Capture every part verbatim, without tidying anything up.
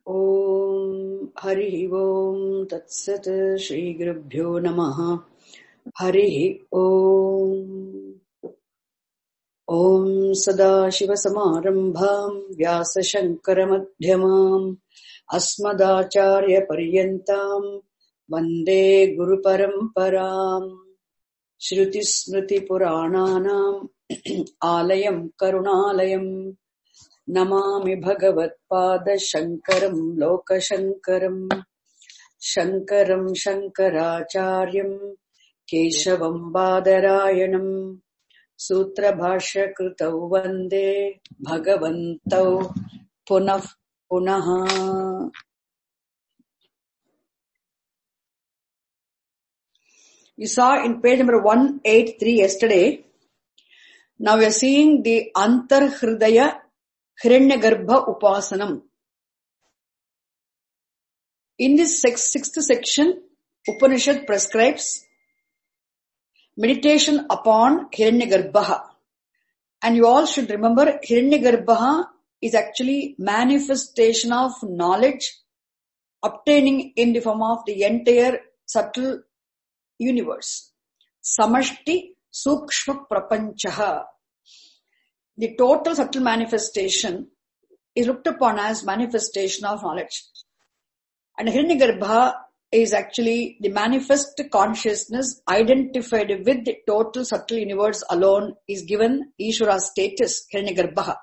Om Hari Om Tat Sat Shri Gurubhyo Namaha Hari Om Om Sadashiva Samarambham Vyasa Shankara Madhyamam Asmadacharya Paryantam Vande Guru Paramparam Shruti Smriti Purananam Alayam Karunalayam Namami Bhagavat Pada Shankaram Loka Shankaram Shankaram Shankaracharyam Keshavam Badarayanam Sutra Bhashya Krutau Vande Bhagavantau Punah Punaha. We saw in page number one eighty-three yesterday. Now we are seeing the Antar Hridaya Hiranyagarbha Upasanam. In this sixth, sixth section, Upanishad prescribes meditation upon Hiranyagarbha. And you all should remember, Hiranyagarbha is actually manifestation of knowledge obtaining in the form of the entire subtle universe. Samashti Sukshma Prapanchaha. The total subtle manifestation is looked upon as manifestation of knowledge. And Hiranyagarbha is actually the manifest consciousness identified with the total subtle universe alone is given Ishvara's status, Hiranyagarbha.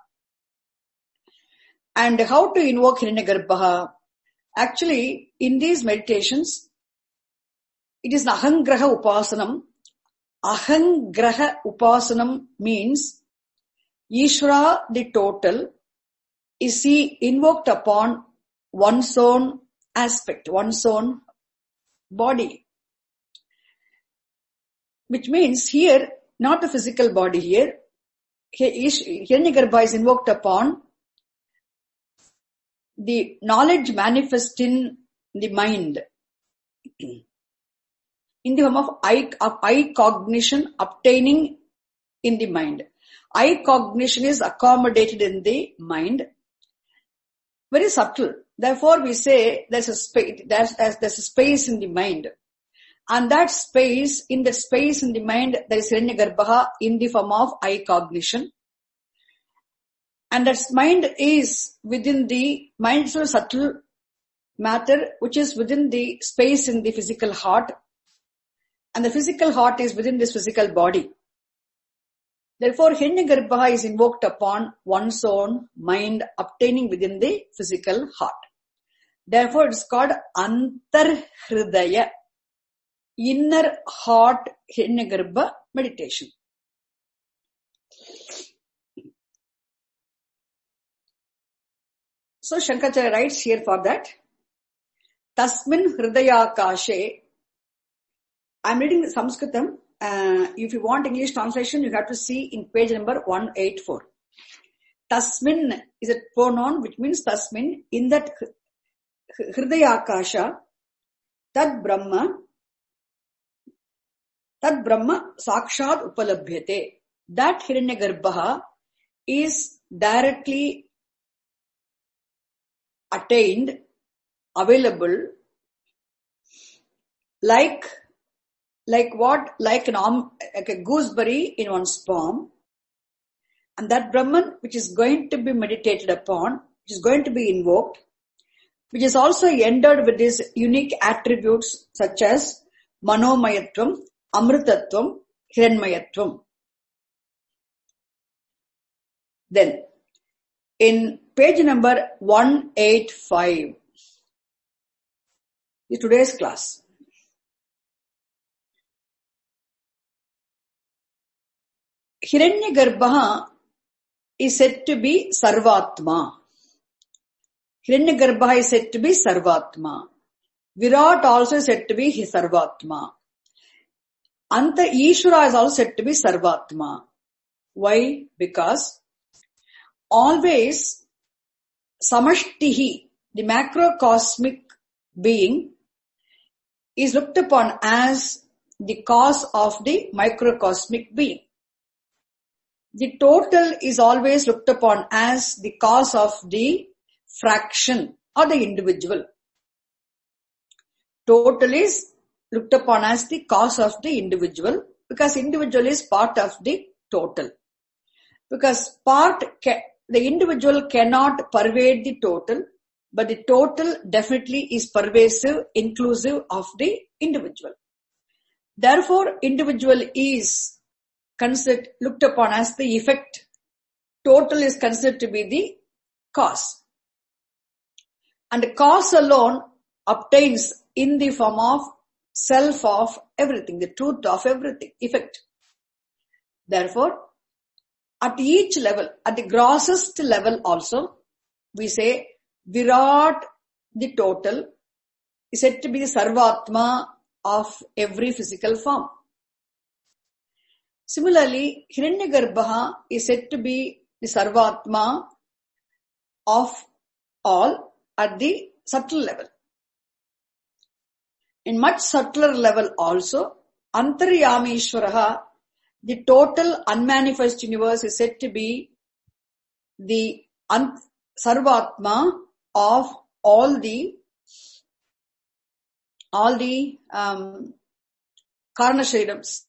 And how to invoke Hiranyagarbha? Actually, in these meditations, it is Ahangraha Upasanam. Ahangraha Upasanam means Ishvara, the total, is he invoked upon one's own aspect, one's own body. Which means here, not the physical body here, Hiranyagarbha is invoked upon the knowledge manifest in the mind. In the form of eye, of eye cognition obtaining in the mind. Eye cognition is accommodated in the mind. Very subtle. Therefore, we say there's a space, there's, there's a space in the mind. And that space, in that space in the mind, there is Hiranyagarbha in the form of eye cognition. And that mind is within the mind's subtle matter, which is within the space in the physical heart. And the physical heart is within this physical body. Therefore, Hiranyagarbha is invoked upon one's own mind obtaining within the physical heart. Therefore, it's called Antar Hridaya, inner heart Hiranyagarbha meditation. So, Shankaracharya writes here for that, Tasmin Hridaya Kashe. I'm reading Sanskritam. Uh, if you want English translation, you have to see in page number one eighty-four. Tasmin is a pronoun which means Tasmin, in that Hridayakasha, Tad Brahma, Tad Brahma Sakshat Upalabhyate. That Hiranyagarbha is directly attained, available, like Like what? Like an arm, like a gooseberry in one's palm. And that Brahman, which is going to be meditated upon, which is going to be invoked, which is also endowed with these unique attributes such as Manomayatvam, Amritatvam, Hiranmayatvam. Then, in page number one eighty-five, is today's class. Hiranyagarbha is said to be Sarvatma. Hiranyagarbha is said to be Sarvatma. Virat also is said to be Sarvatma. Anta Ishvara is also said to be Sarvatma. Why? Because always Samashtihi, the macrocosmic being, is looked upon as the cause of the microcosmic being. The total is always looked upon as the cause of the fraction or the individual. Total is looked upon as the cause of the individual because individual is part of the total. Because part, ca- the individual cannot pervade the total, but the total definitely is pervasive, inclusive of the individual. Therefore, individual is considered, looked upon as the effect. Total is considered to be the cause. And the cause alone obtains in the form of self of everything, the truth of everything, effect. Therefore, at each level, at the grossest level also, we say Virat, the total, is said to be the Sarvatma of every physical form. Similarly, Hiranyagarbha is said to be the Sarvatma of all at the subtle level. In much subtler level also, Antaryameshwaraha, the total unmanifest universe, is said to be the Sarvatma of all the all the um, Karna Sharirams.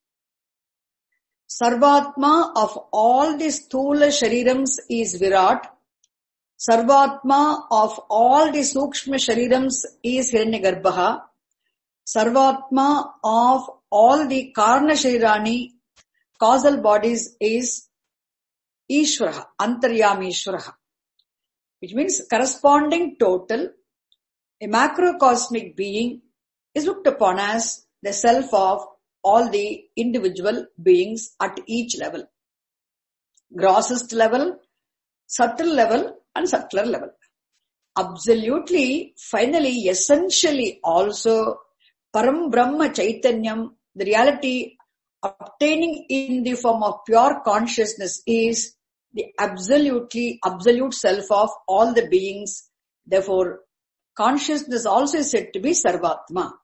Sarvatma of all the Sthula Sharirams is Virat. Sarvatma of all the Sukshma Sharirams is Hiranyagarbha. Sarvatma of all the Karna Sharirani, causal bodies, is Ishvaraha, Antaryameshwaraha. Which means corresponding total, a macrocosmic being, is looked upon as the self of all the individual beings at each level. Grossest level, subtle level, and subtler level. Absolutely, finally, essentially also, Param Brahma Chaitanyam, the reality obtaining in the form of pure consciousness, is the absolutely absolute self of all the beings. Therefore, consciousness also is said to be Sarvatma.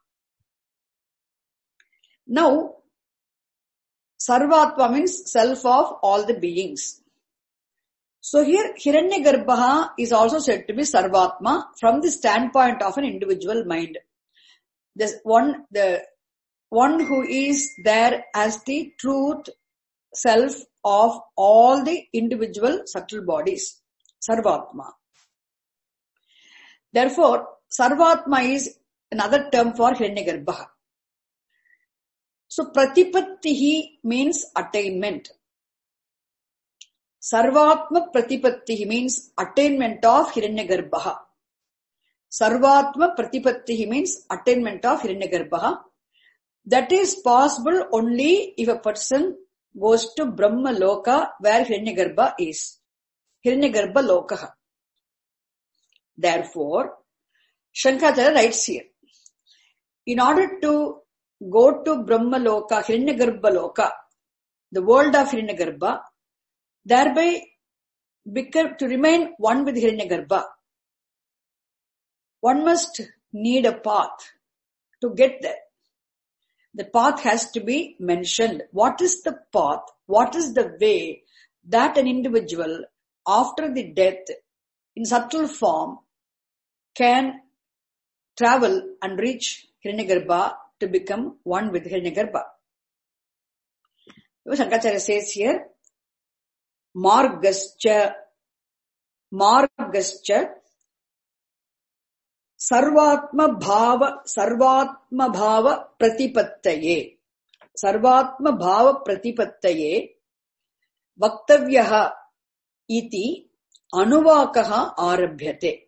Now, Sarvatma means self of all the beings. So here, Hiranyagarbha is also said to be Sarvatma from the standpoint of an individual mind. This one, the one who is there as the truth self of all the individual subtle bodies. Sarvatma. Therefore, Sarvatma is another term for Hiranyagarbha. So, Pratipattihi means attainment. Sarvatma Pratipattihi means attainment of Hiranyagarbha. Sarvatma Pratipattihi means attainment of Hiranyagarbha. That is possible only if a person goes to Brahma Loka where Hiranyagarbha is. Hiranyagarbha Lokaha. Therefore, Shankaracharya writes here, in order to go to Brahma Loka, Hiranyagarbha Loka, the world of Hiranyagarbha, thereby become, to remain one with Hiranyagarbha, one must need a path to get there. The path has to be mentioned. What is the path? What is the way that an individual after the death in subtle form can travel and reach Hiranyagarbha to become one with Hiranyagarbha? Shankaracharya says here, Margascha, Margascha, Sarvatma Bhava, Sarvatma Bhava Pratipattaye, Sarvatma Bhava Pratipattaye, Vaktavyaha iti Anuvakaha Arabhyate.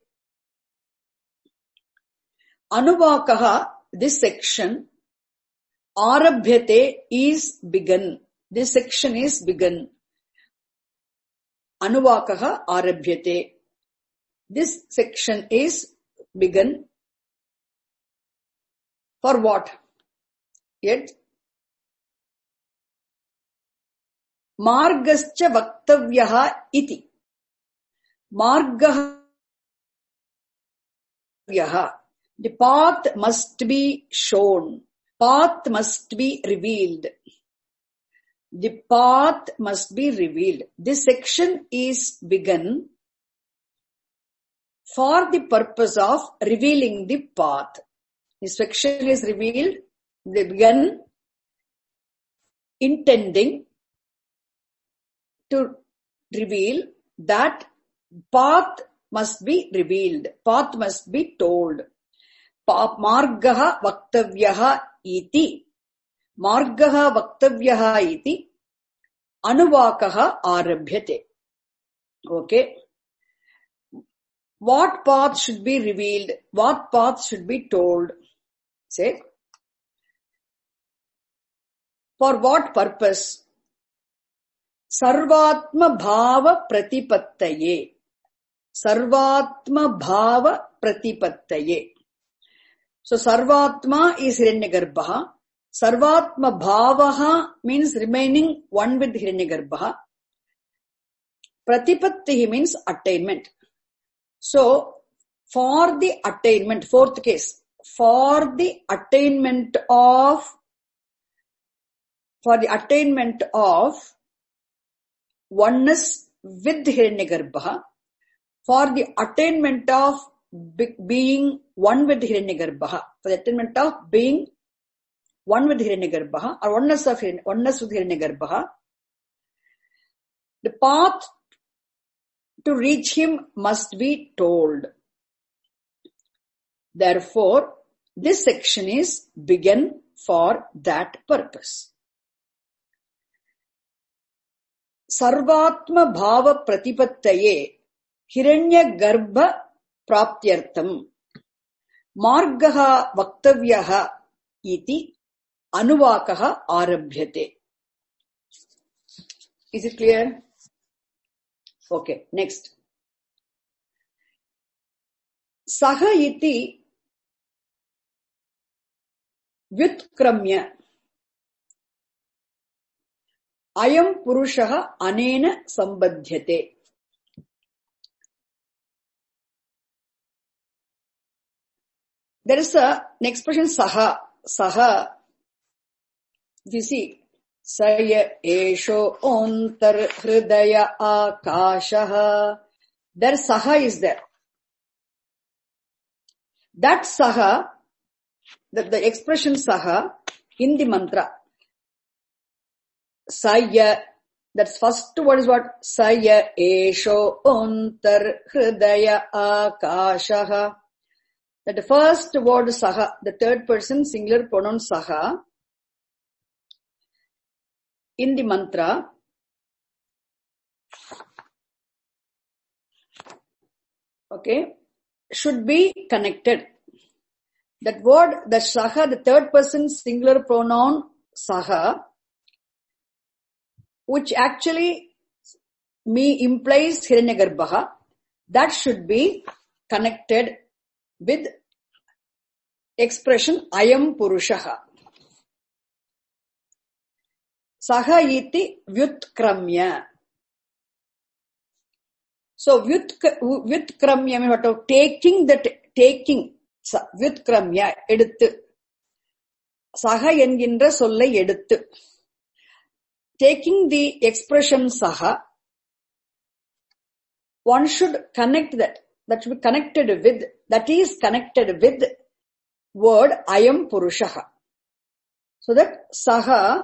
Anuvakaha, this section, Arabhyate is begun. This section is begun. Anuvakaha Arabhyate. This section is begun. For what? Yet, Margascha Vaktavyaha iti. Margaha. The path must be shown. Path must be revealed. The path must be revealed. This section is begun for the purpose of revealing the path. This section is revealed, they began intending to reveal that path must be revealed, path must be told. Margaha vaktavyaha iti, margaha vaktavyaha iti, anuvakaha arabhyate. Okay. What path should be revealed? What path should be told? Say, for what purpose? Sarvatma bhava pratipattaye. Sarvatma bhava pratipattaye. So Sarvatma is Hiranyagarbha. Sarvatma bhavaha means remaining one with Hiranyagarbha. Pratipattihi means attainment. So, for the attainment, fourth case, for the attainment of, for the attainment of oneness with Hiranyagarbha, for the attainment of be- being one with Hiranyagarbha, for the attainment of being one with Hiranyagarbha, or oneness of oneness with Hiranyagarbha, the path to reach him must be told. Therefore, this section is begun for that purpose. Sarvatma bhava pratipattaye hiranya garbha praptyartam margaha vaktavyaha iti anuvakaha arabhyate. Is it clear? Okay, next. Saha iti vyutkramya ayam purushaha anena sambadhyate. There is a, an expression saha. Saha, you see, Saya esho ontar hridaya akashaha. There saha is there. That saha, the, the expression saha in the mantra, Saya, that's first word is what? Saya esho ontar hridaya akashaha. That the first word saha, the third person singular pronoun saha, in the mantra, okay, should be connected. That word, the saha, the third person singular pronoun saha, which actually me implies Hiranyagarbha, that should be connected with expression ayam purushaha. Saha iti vyutkramya. So vyutkramya means what of taking that, taking, vyutkramya, eduthu. Saha enginra sollai eduthu. Taking the expression saha, one should connect that, that should be connected with, that is connected with word ayam purushaha. So that saha,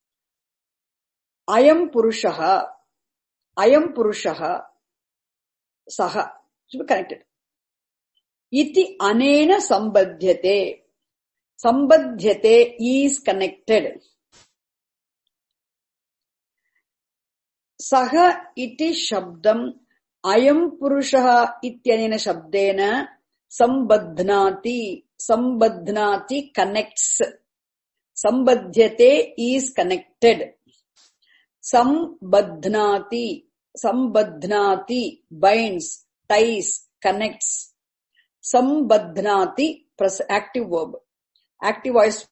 ayam purushaha, ayam purushaha, saha, should be connected. Iti anena sambadhyate. Sambadhyate is connected. Saha iti shabdam ayam purushaha ityanena shabdena sambadhnati. Sambadhnati connects. Sambadhyate is connected. Sambadhnati. Sambadhnati binds, ties, connects. Sambadhnati active verb. Active voice,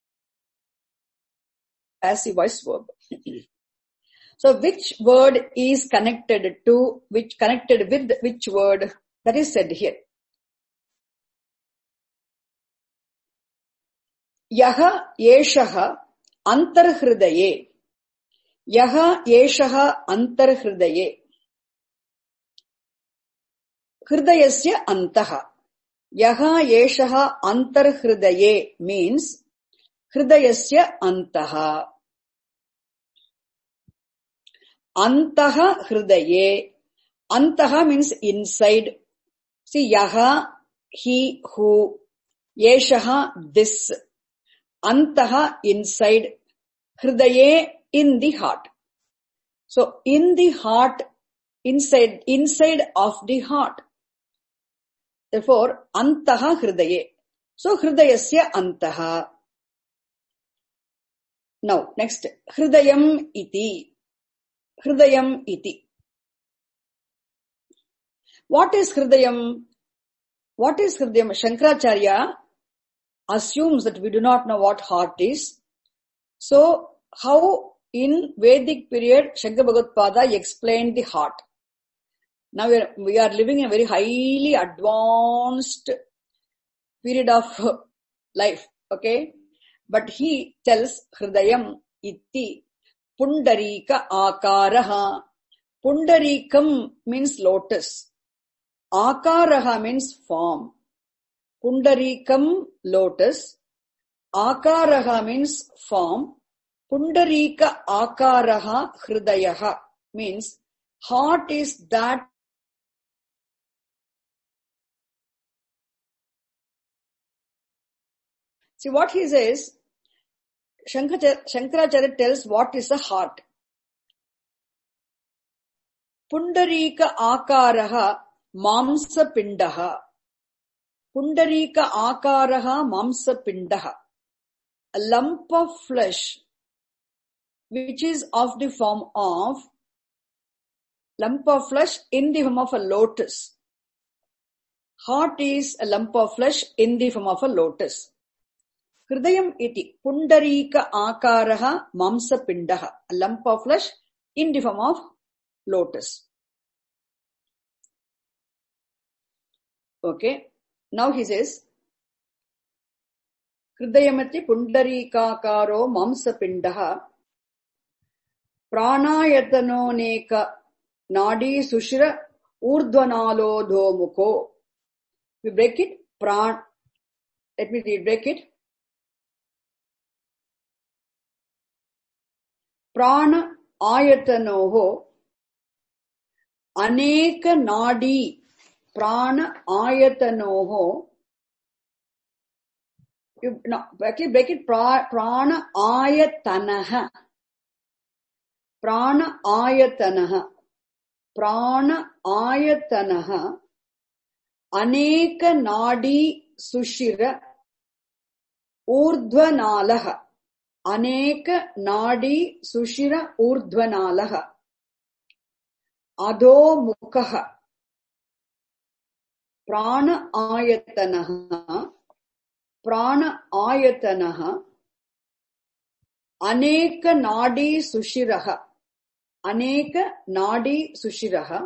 passive voice verb. So which word is connected to, which connected with which word? That is said here. Yaha yeshaha antarhridaye. Yaha yeshaha antarhridaye. hridayasya antaha. Yaha yeshaha antar hridaye means hridayasya antaha. Antaha hridaye. Antaha means inside. See, yaha, he, who. Yeshaha, this. Antaha, inside. Hridaye, in the heart. So, in the heart, inside, inside of the heart. Therefore, antaha hridaye. So, hridayasya antaha. Now, next. Hridayam iti. Hridayam iti. What is hridayam? What is hridayam? Shankaracharya assumes that we do not know what heart is. So, how in Vedic period Shankara Bhagavad explained the heart? Now we are, we are living in a very highly advanced period of life, okay? But he tells Hridayam iti Pundarika akaraha. Pundarikam means lotus. Akaraha means form. Pundarikam, lotus. Akaraha means form. Pundarika akaraha hridayaha means heart is that See what he says, Shankaracharya tells what is a heart. Pundarika akaraha mamsa pindaha. Pundarika akaraha mamsa pindaha. A lump of flesh which is of the form of lump of flesh in the form of a lotus. Heart is a lump of flesh in the form of a lotus. Hridayam iti pundarika akaraha mamsa pindaha. A lump of flesh in the form of lotus. Okay. Now he says, Hridayamati pundarikakaro mamsa pindaha pranayatano neka nadi sushira urdhvanalo dhomuko. We break it. Pran. Let me read, break it. Prana ayatanoho aneka nadi. Prana ayatanoho. You, no, actually break it. Pra, prana ayatanaha. Prana ayatanaha. Prana ayatanaha. Aneka nadi sushira urdhvanalaha. Aneka nadi sushira urdhvanalaha. Adho mukhaha. Prana ayatanaha. Prana ayatanaha. Aneka nadi sushiraha. Aneka nadi sushiraha.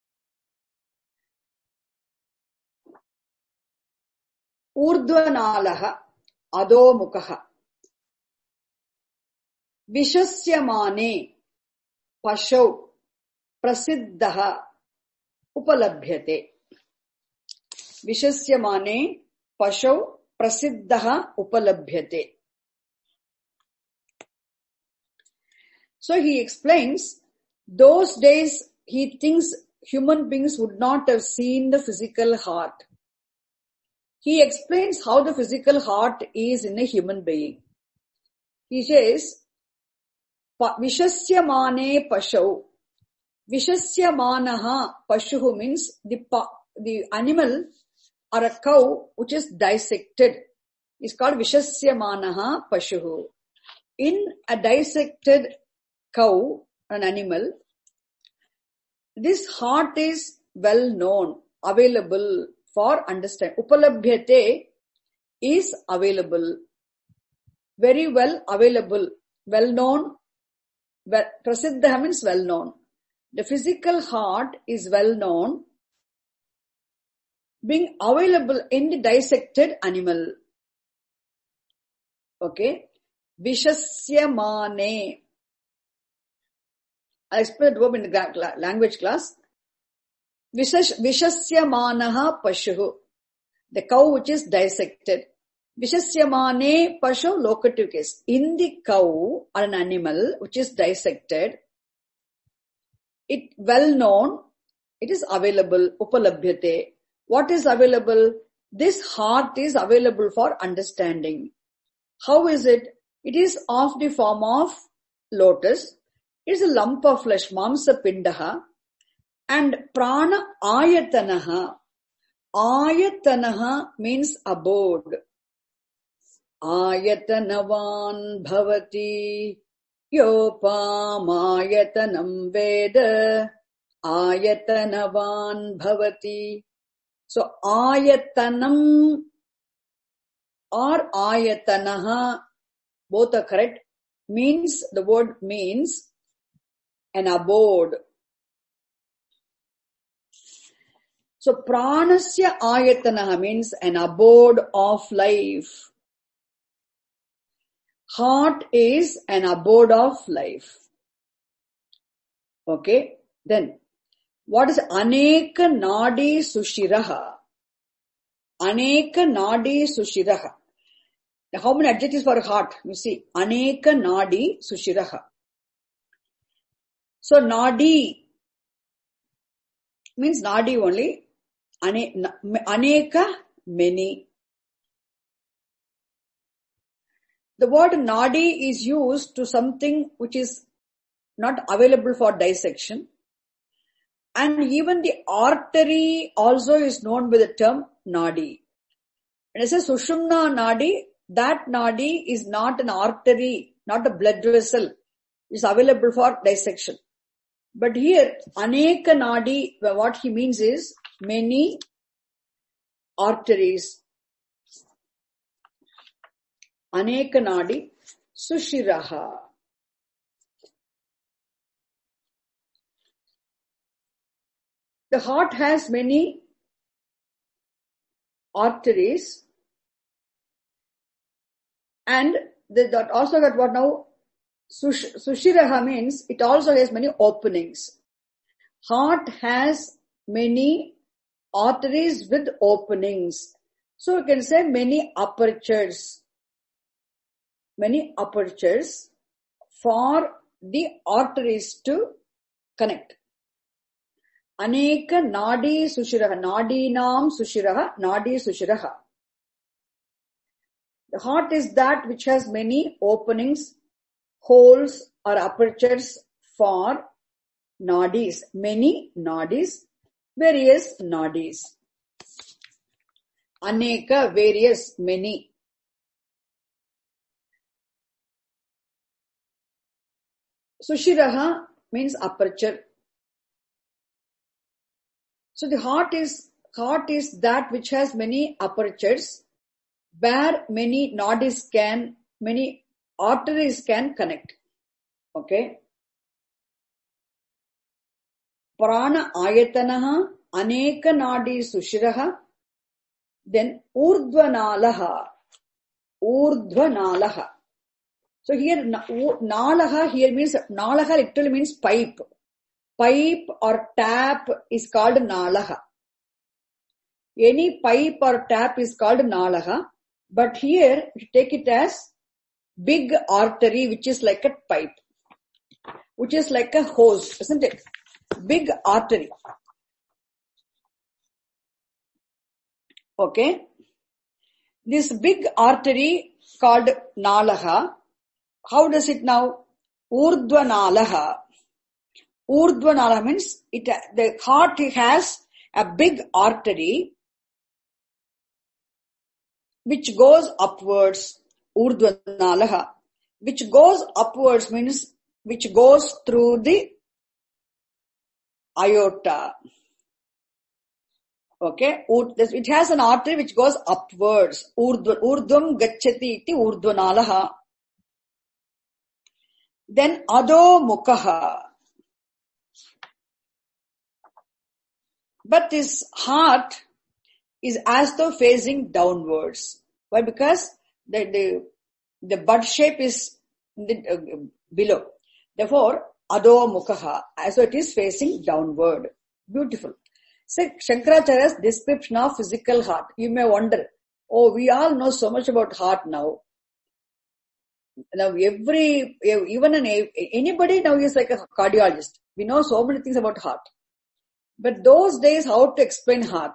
Urdhvanalaha. Adho mukhaha. Vishasyamane pashau prasiddhaha upalabhyate. Vishasyamane pashau prasiddhaha upalabhyate. So he explains, those days he thinks human beings would not have seen the physical heart. He explains how the physical heart is in a human being. He says, Vishasyamane pashau. Vishasyamanaha pashuhu means the, the animal or a cow which is dissected is called Vishasyamanaha pashuhu. In a dissected cow, an animal, this heart is well known, available for understanding. Upalabhyate is available, very well available, well known. Well, prasiddha means well known. The physical heart is well known, being available in the dissected animal. Okay. Vishash, Vishasyamanaha Pashu. The cow which is dissected. Vishasyamane Pashu locative case. In the cow or an animal which is dissected, it well known, it is available, upalabhyate. What is available? This heart is available for understanding. How is it? It is of the form of lotus. It is a lump of flesh, mamsa pindaha, and prana ayatanaha. Ayatanaha means abode. Ayatanavan bhavati yopam ayatanam veda ayatanavan bhavati. So ayatanam or ayatanaha, both are correct, means, the word means an abode. So pranasya ayatanaha means an abode of life. Heart is an abode of life. Okay, then what is aneka nadi sushiraha? Aneka nadi sushiraha. How many adjectives for heart? You see, aneka nadi sushiraha. So nadi means nadi only. Ane, aneka, many. The word nadi is used to something which is not available for dissection. And even the artery also is known by the term nadi. When I say sushumna nadi, that nadi is not an artery, not a blood vessel. It's available for dissection. But here, aneka nadi, what he means is many arteries. Aneka nadi sushiraha. The heart has many arteries, and that also got what now sush, sushiraha means it also has many openings. Heart has many arteries with openings. So you can say many apertures. Many apertures for the arteries to connect. Aneka nadi sushiraha. Nadi nam sushiraha. Nadi sushiraha. The heart is that which has many openings, holes or apertures for nadis. Many nadis, various nadis. Aneka, various, many. Sushiraha means aperture. So the heart is, heart is that which has many apertures where many nadis can, many arteries can connect. Okay. Prana ayatanaha, aneka nadi sushiraha, then urdhvanalaha, urdhvanalaha. So here, nalaha here means, nalaha literally means pipe. Pipe or tap is called nalaha. Any pipe or tap is called nalaha, but here we take it as big artery which is like a pipe, which is like a hose, isn't it? Big artery. Okay. This big artery called nalaha, how does it now? Urdhvanalaha. Urdhvanalaha means it, the heart has a big artery which goes upwards. Urdhvanalaha. Which goes upwards means which goes through the aorta. Okay. It has an artery which goes upwards. Urdhvam gacchati iti urdhvanalaha. Then adho mukhaha. But this heart is as though facing downwards. Why? Because the the, the bud shape is the, uh, below. Therefore, adho mukhaha, as though it is facing downward. Beautiful. So, Shankaracharya's description of physical heart. You may wonder, oh, we all know so much about heart now. Now, every, even an, anybody now is like a cardiologist. We know so many things about heart. But those days, how to explain heart?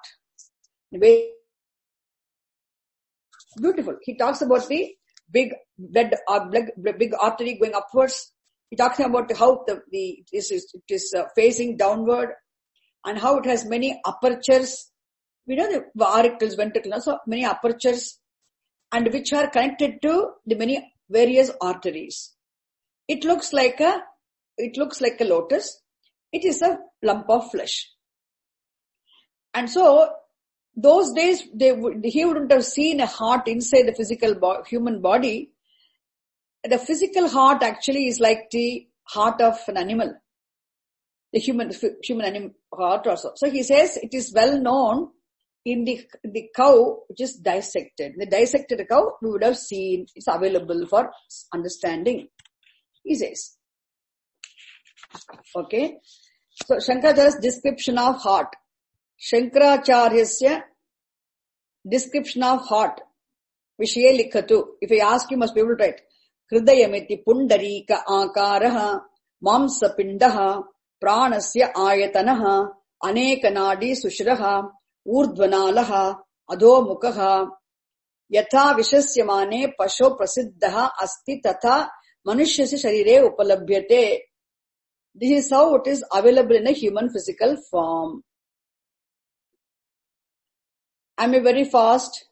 Beautiful. He talks about the big blood, uh, big artery going upwards. He talks about how the, the it is, it is uh, facing downward and how it has many apertures. We know the auricles, ventricles, so many apertures, and which are connected to the many various arteries. It looks like a, it looks like a lotus. It is a lump of flesh. And so, those days, they would, he wouldn't have seen a heart inside the physical bo- human body. The physical heart actually is like the heart of an animal. The human, human animal heart also. So he says it is well known in the, the cow which is dissected. The dissected cow we would have seen, it's available for understanding. He says. Okay. So Shankaracharya's description of heart. Shankaracharya's description of heart. Vishaye likhatu. If I ask you, must be able to write. Hridayamiti pundarika akaraha mamsa pindaha pranasya ayatanaha aneka nadi sushraha urdhvanalaha adhomukaha yatha vishasyamane pasho prasiddhaha asti tatha manushasya sharire upalabhyate. This is how it is available in a human physical form. Am I very fast?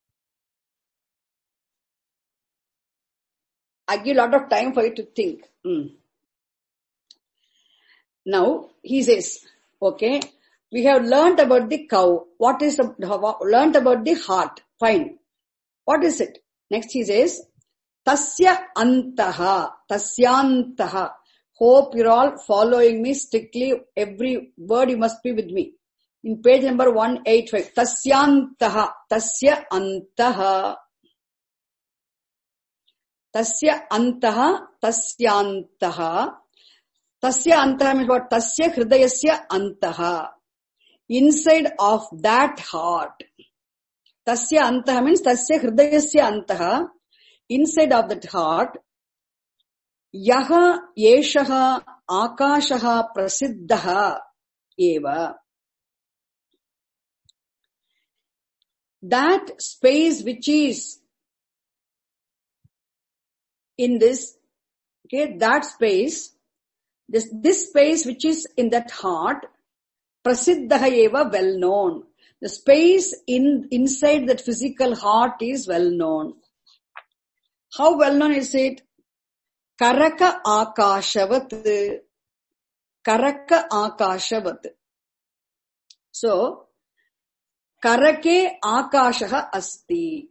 I give a lot of time for you to think. Mm. Now, he says, okay, we have learnt about the cow. What is the, learnt about the heart. Fine. What is it? Next he says, tasya antaha, tasyantaha. Hope you're all following me strictly. Every word you must be with me. In page number one eighty-five. Tasyantaha, tasya antaha. Tasya antaha, tasyantaha. Tasya antaha means what? Tasya hridayasya antaha. Inside of that heart. Tasya antaha means tasya hridayasya antaha. Inside of that heart. Yaha yeshaha akashaha prasiddhaha eva. That space which is in this, okay, that space, this, this space which is in that heart, prasiddhaha eva, well known. The space in, inside that physical heart is well known. How well known is it? Karaka akashavat. Karaka akashavat. So, Karake akashaha asti.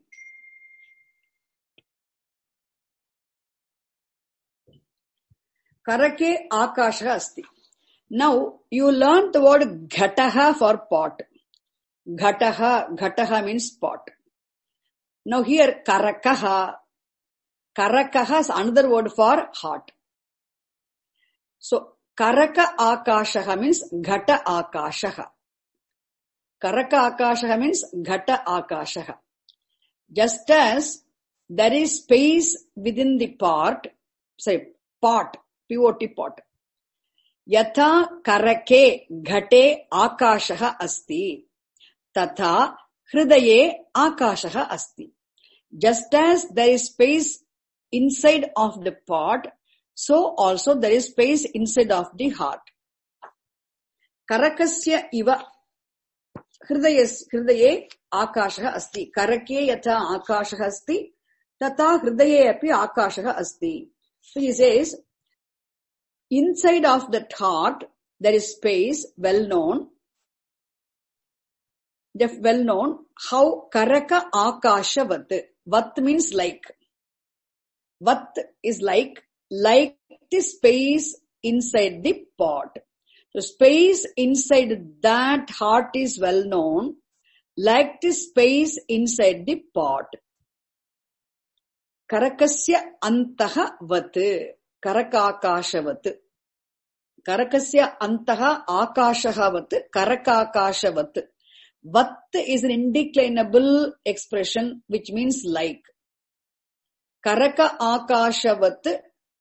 Karake akashaha asti. Now, you learn the word ghataha for pot. Ghataha, ghataha means pot. Now here, karakaha. Karakaha is another word for heart. So, karaka akashaha means ghata akashaha. Karaka akashaha means ghata akashaha. Just as there is space within the pot, say pot, P O T pot. Yatha karake ghate akashaha asti. Tatha hridaye akashaha asti. Just as there is space inside of the pot, so also there is space inside of the heart. Karakasya iva hridaye akashaha asti. Karake yatha akashaha asti. Tata hridaye api akashaha asti. So he says, inside of that heart, there is space, well known. Well known how karaka akashavat. Vat means like. Vat is like, like the space inside the pot. So space inside that heart is well known, like the space inside the pot. Karakasya antaha vat. Karakakashavat. Karakasya antaha akashahavat, karakakashavat. Vat is an indeclinable expression which means like. Karaka akashavat,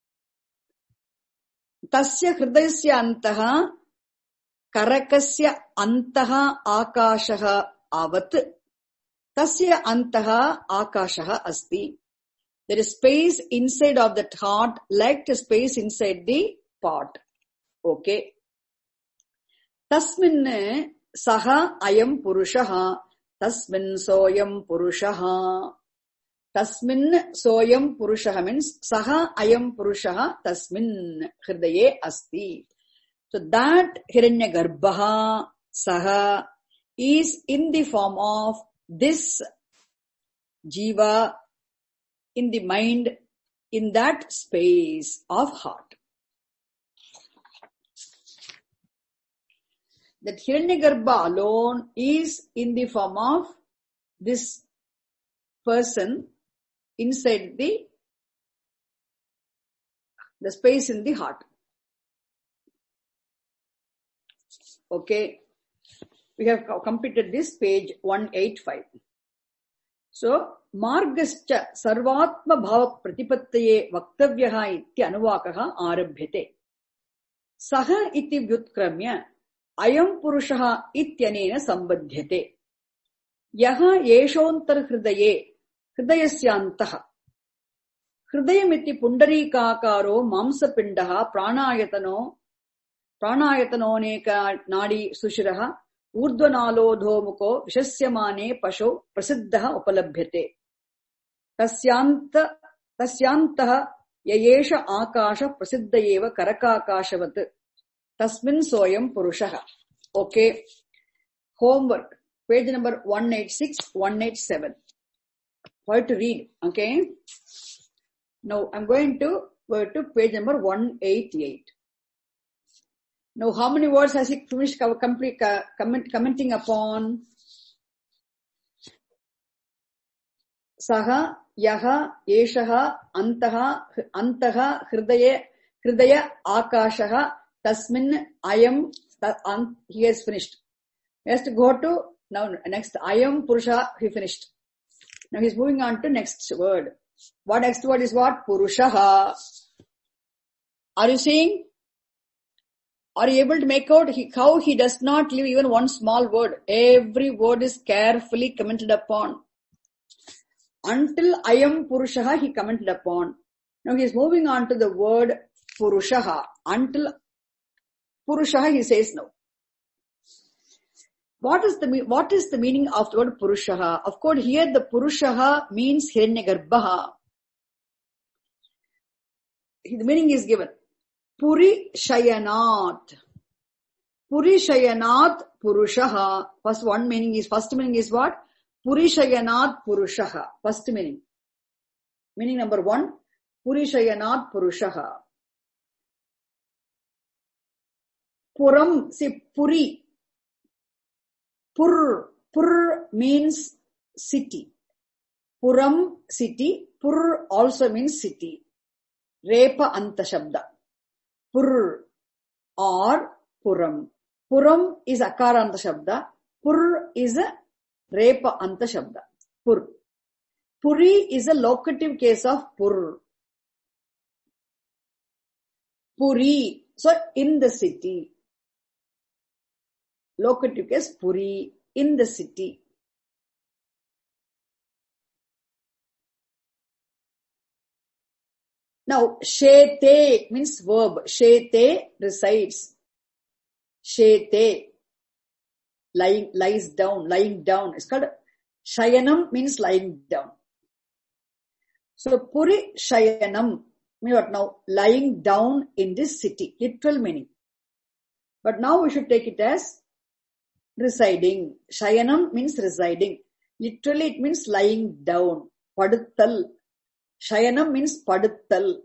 tasya hridayasya antaha, karakasya antaha akashaha avat, tasya antaha akashaha asti. There is space inside of that heart like the space inside the pot. Okay. Tasmin saha ayam purushaha, tasmin soyam purushaha. Tasmin soyam purushaha means saha ayam purushaha tasmin hridaye asti. So that Hiranyagarbha saha is in the form of this jiva in the mind, in that space of heart. That Hiranyagarbha alone is in the form of this person inside the, the space in the heart. Okay. We have completed this page one eighty-five. So, Margascha Sarvatma Bhava Pratipattaye Vaktavyaha iti Anuvakaha Arabhyate. Saha iti Vyutkramya Ayam Purushaha ityanena Sambadhyate. Yaha Yeshontar Hridaye Hridayasyantaha. Hridayamiti Pundarikakaro Mamsapindaha Pranayatano Pranayatanoneka Nadi Sushiraha Urdvanalodhomuko Vishasyamane Pasho Prasiddhaha Upalabhyate. Tasyanta Tasyantaha Yayesha Akasha Prasiddhayeva Karakakashavat. Tasmin Soyam Purushaha. Okay. Homework. Page number one eighty-six, one eighty-seven. What to read? Okay. Now I'm going to go to page number one eighty-eight. Now, how many words has he finished complete, uh, comment, commenting upon? Saha, yaha, yeshaha, antaha, antaha, hridaya, hridaya, akashaha, tasmin, ayam, an, he has finished. He has to go to, now next, ayam, purusha, he finished. Now he's moving on to next word. What next word is what? Purushaha. Are you seeing? Are you able to make out he, how he does not leave even one small word? Every word is carefully commented upon. Until ayam purushaha he commented upon. Now he is moving on to the word purushaha. Until purushaha he says no. What is the what is the meaning of the word purushaha? Of course, here the purushaha means Hiranyagarbha. The meaning is given. Puri Shayanat. Puri Shayanat Purushaha. First one meaning is, first meaning is what? Puri Shayanat Purushaha. First meaning. Meaning number one. Puri Shayanat Purushaha. Puram, see Puri. Pur, Pur means city. Puram, city. Pur also means city. Repa Anta Shabda. Pur or Puram. Puram is Akaranta Shabda. Pur is a Repa Anta Shabda. Pur. Puri is a locative case of Pur. Puri. So in the city. Locative case Puri. In the city. Now, shete means verb. Shete resides. Shete, lying, lies down, lying down. It's called shayanam means lying down. So, Puri shayanam means what now? Lying down in this city. Literal meaning. But now we should take it as residing. Shayanam means residing. Literally it means lying down. Paduttal. Shayanam means paduttal.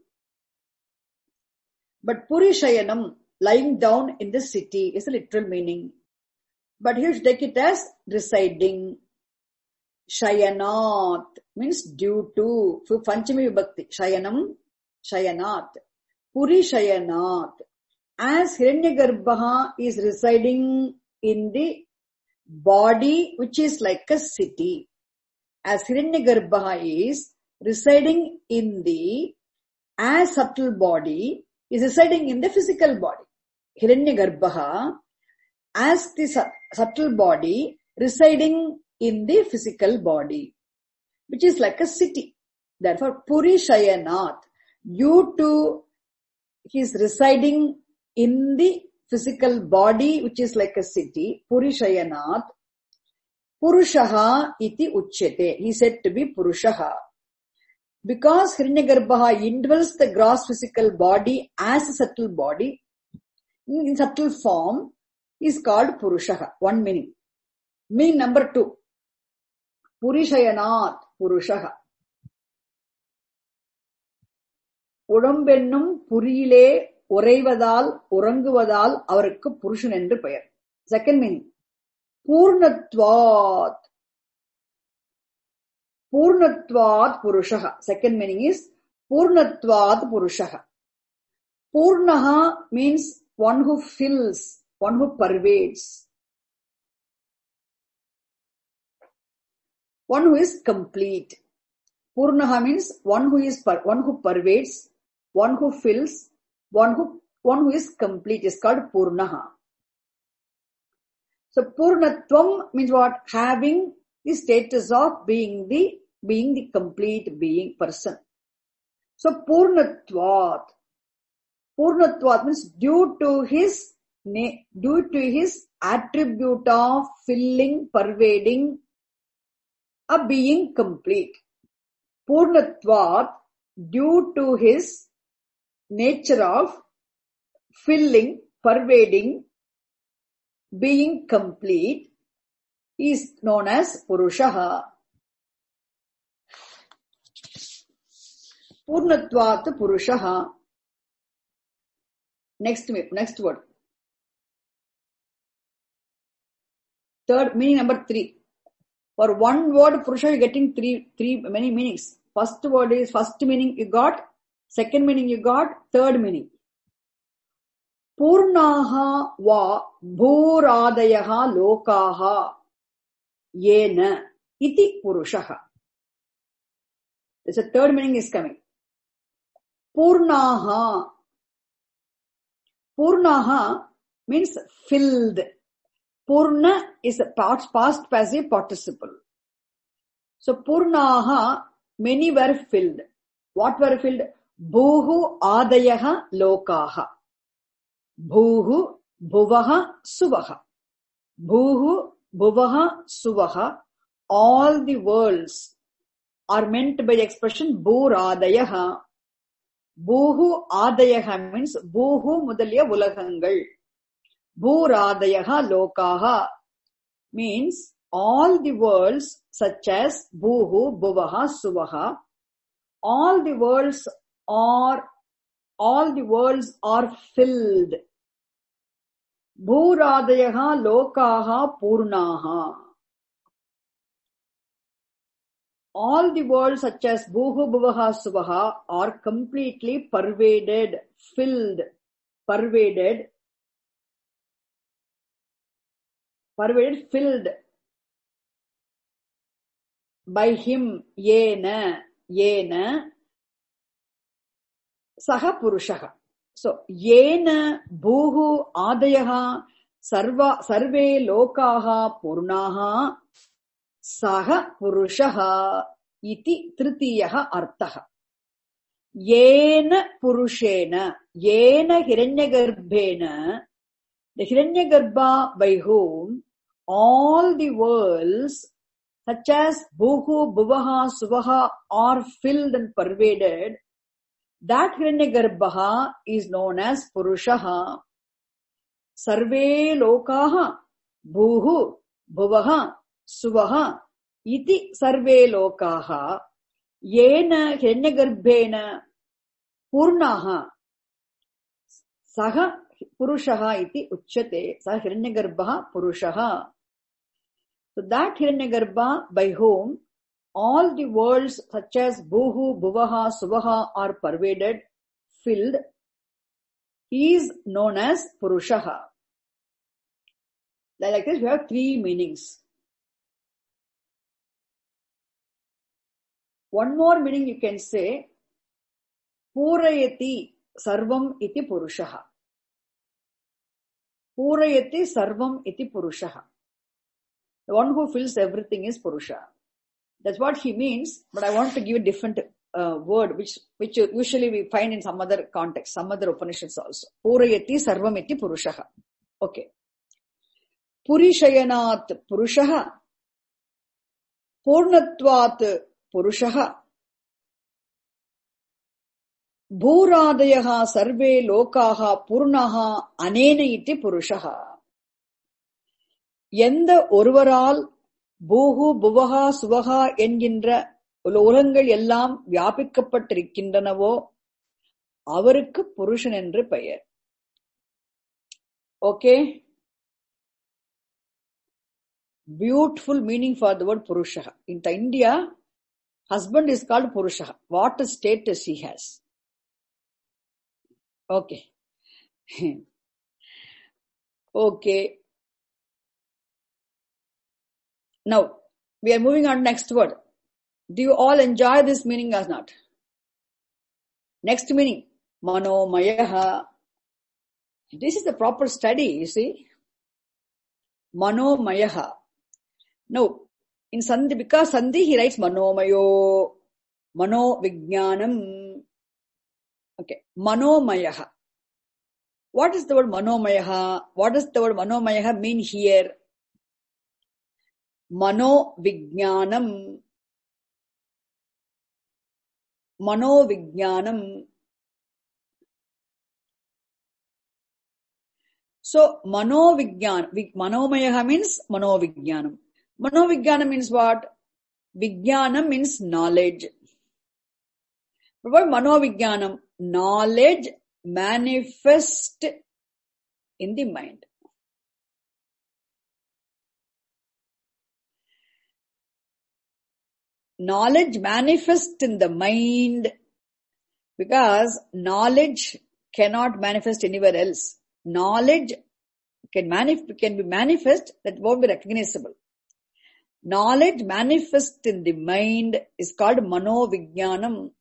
But Puri Shayanam, lying down in the city, is a literal meaning. But here you take it as residing. Shayanat means due to. Panchami Vibhakti. Shayanam, Shayanat. Puri Shayanat. as Hiranyagarbha is residing in the body which is like a city, as Hiranyagarbha is residing in the as subtle body is residing in the physical body. Hiranyagarbha as the su- subtle body residing in the physical body, which is like a city. Therefore, Puri Shayanath, due to his residing in the physical body, which is like a city, Puri Shayanath, Purushaha iti uchyate. He said to be Purushaha. Because Hiranyagarbha indwells the gross physical body as a subtle body, in subtle form, is called Purushaha. One meaning. Meaning number two. Purishayanath Purushaha. உடம்பென்னும் புரியிலே உறைவதால் உறங்குவதால் அவருக்கு புருஷன் என்று பெயர். Second meaning பூர்ணத்வாத் பூர்ணத்வாத் புருஷः. Second meaning is பூர்ணத்வாத் புருஷः. பூர்ணஹா means one who fills, one who pervades, one who is complete. Purnaha means one who is one who pervades, one who fills, one who one who is complete is called Purnaha. So Purnatvam means what? Having the status of being the being the complete being person. So Purnatvat. Purnatvat means due to his due to his attribute of filling, pervading, a being complete. Purnatvat, due to his nature of filling, pervading, being complete, is known as Purushaha. Purnatvat Purushaha. Next, next word. Third, meaning number three. For one word Purusha, you're getting three, three, many meanings. First word is, first meaning you got, second meaning you got, third meaning. Purnaha va bhuradayaha lokaha yena iti Purushaha. There's a third meaning is coming. Purnaha. Purnaha means filled. Purna is a past, past passive participle. So Purnaha, many were filled. What were filled? Bhuhu adayaha lokaha. Bhuhu bhuvaha suvaha. Bhuhu bhuvaha suvaha. All the worlds are meant by the expression bhuradayaha. Bhuhu adayaha means Bhuhu mudaliya ulagangal. Bhuradayaha lokaha means all the worlds such as Bhuhu, Bhuvaha, Suvaha. All the worlds are all the worlds are filled. Bhuradayaha lokaha purnaha. All the worlds such as Bhuhu, Bhuvaha, Suvaha are completely pervaded, filled, pervaded, pervaded, filled by him, yena, yena, saha purushaha. So, yena, bhuhu, adayaha, sarva, sarve lokaha, purnaha, saha purushaha, iti tritiyaha artaha. Yena purushena, yena hiranyagarbhena, the Hiranyagarbha by whom all the worlds such as Bhuhu, Bhuvaha, Suvaha are filled and pervaded, that Hiranyagarbha is known as Purushaha. Sarve lokaha, Bhuhu, Bhuvaha, Suvaha, iti sarve lokaha, yena Hiranyagarbhena, Purnaha, saha Purushaha iti uchyate. Saha Hiranyagarbha Purushaha. So that Hiranyagarbha by whom all the worlds such as Bhuhu, Bhuvaha, Suvaha are pervaded, filled, He is known as Purushaha. Like this, we have three meanings. One more meaning you can say, Purayati Sarvam iti Purushaha. Purayati Sarvam iti Purushaha. The one who fills everything is Purusha. That's what he means, but I want to give a different uh, word, which which usually we find in some other context, some other Upanishads also. Purayati Sarvam iti Purushaha. Okay. Purishayanat Purushaha. Purnatvat Purushaha. Bhuradayaha sarve lokaha purnaha anena iti Purushaha. எந்த ஒருவரால் பூஹு புவஹா சுவஹா என்கின்ற உலகங்கள் எல்லாம் வியாபிக்கப்பட்டிருக்கின்றனவோ அவருக்கு புருஷன் என்று பெயர். Okay? Beautiful meaning for the word Purushaha. In India, husband is called Purushaha. What a status he has. Okay. Okay. Now, we are moving on to next word. Do you all enjoy this meaning or not? Next meaning, Manomayaha. This is the proper study, you see. Manomayaha. Now, in Sandhi, because Sandhi, he writes Manomayo, Mano Vijnanam. Okay, Manomayaha. What is the word Manomayaha? What does the word Manomayaha mean here? Mano Vijnanam. Mano Vijnanam. So, Mano Vijnanam. Manomayaha means Mano Vijnanam. Mano Vijnanam means what? Vijnanam means knowledge. But what Mano Vijnanam? Knowledge manifest in the mind. Knowledge manifest in the mind, because knowledge cannot manifest anywhere else. Knowledge can, manif- can be manifest, that won't be recognizable. Knowledge manifest in the mind is called Mano Vijnanam.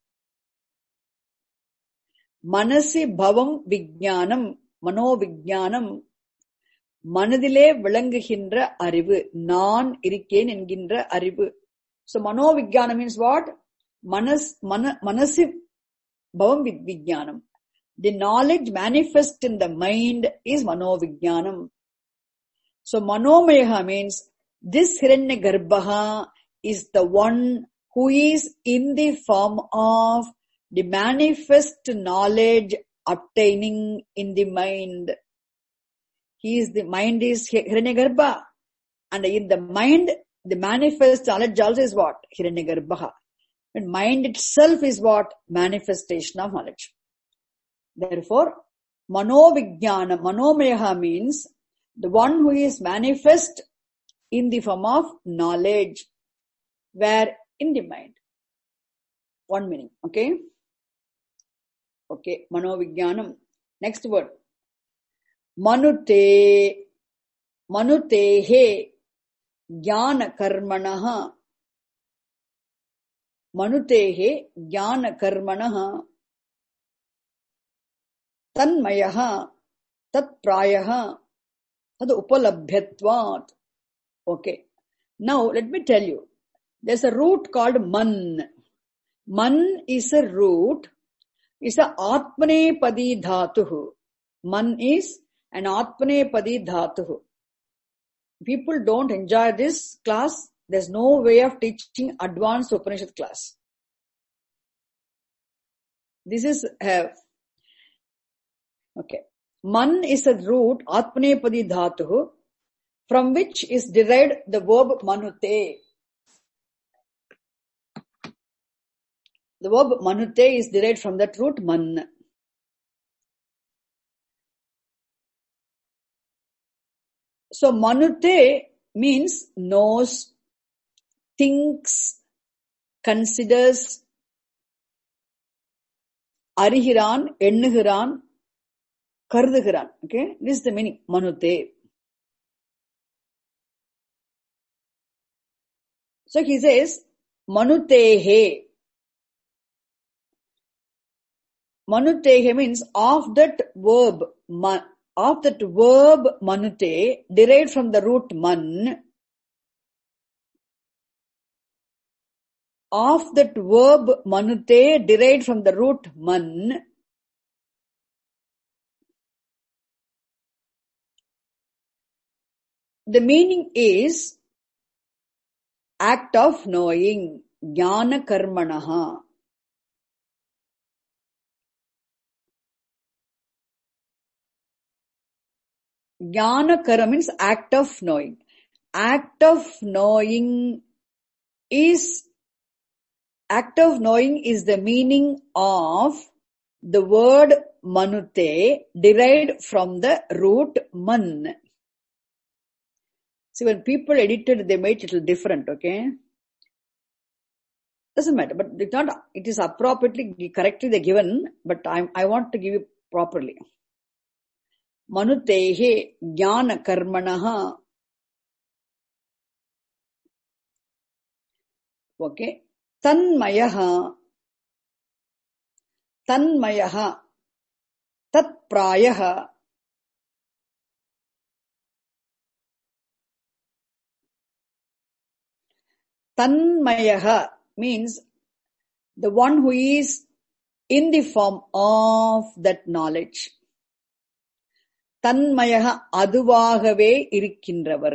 Manasi Bhavam Vijnanam. Mano Vijnanam. Manadile Vilanguhindra Arivu. Nan Iriken Enginra Arivu. So, Mano Vijnana means what? Manas, mana, manasi bhavam vijnanam. The knowledge manifest in the mind is Mano Vijnanam. So, Manomayaha means this Hiranyagarbha is the one who is in the form of the manifest knowledge obtaining in the mind. He is the mind is Hiranyagarbha. And in the mind, the manifest knowledge also is what? Hiranyagarbha. And mind itself is what? Manifestation of knowledge. Therefore, Mano Vijnana, Manomayaha means the one who is manifest in the form of knowledge. Where? In the mind. One meaning. Okay? Okay. Mano Vijnanam. Next word. Manute. Manutehe. Jnana karmanaha. Manutehe jnana karmanaha. Tanmayaha. Tat prayaha. Tad upalabhyatvat. Okay. Now let me tell you. There's a root called man. Man is a root. It's a atmanepadi dhatuhu. Man is an atmanepadi dhatuhu. People don't enjoy this class. There's no way of teaching advanced Upanishad class. This is, uh, okay. Man is a root, atmanepadi dhatuhu, from which is derived the verb manute. The verb manute is derived from that root man. So manute means knows, thinks, considers, arihiran, ennuhiran, கருதுகிறான். Okay, this is the meaning. Manute. So he says, Manutehe. Manutehe means of that verb, of that verb manute, derived from the root man, of that verb manute, derived from the root man, the meaning is act of knowing, jnana karmanaha. Jnana karma means act of knowing. Act of knowing is, act of knowing is the meaning of the word manute, derived from the root man. See, when people edited, they made it a little different, okay? Doesn't matter, but it's not, it is appropriately, correctly they given, but I, I want to give you properly. Manutehe jnana karmanaha. Okay. Tanmayaha. Tanmayaha. Tat prayaha. Tanmayaha means the one who is in the form of that knowledge. Tanmayaha aduvagave irikkindravar.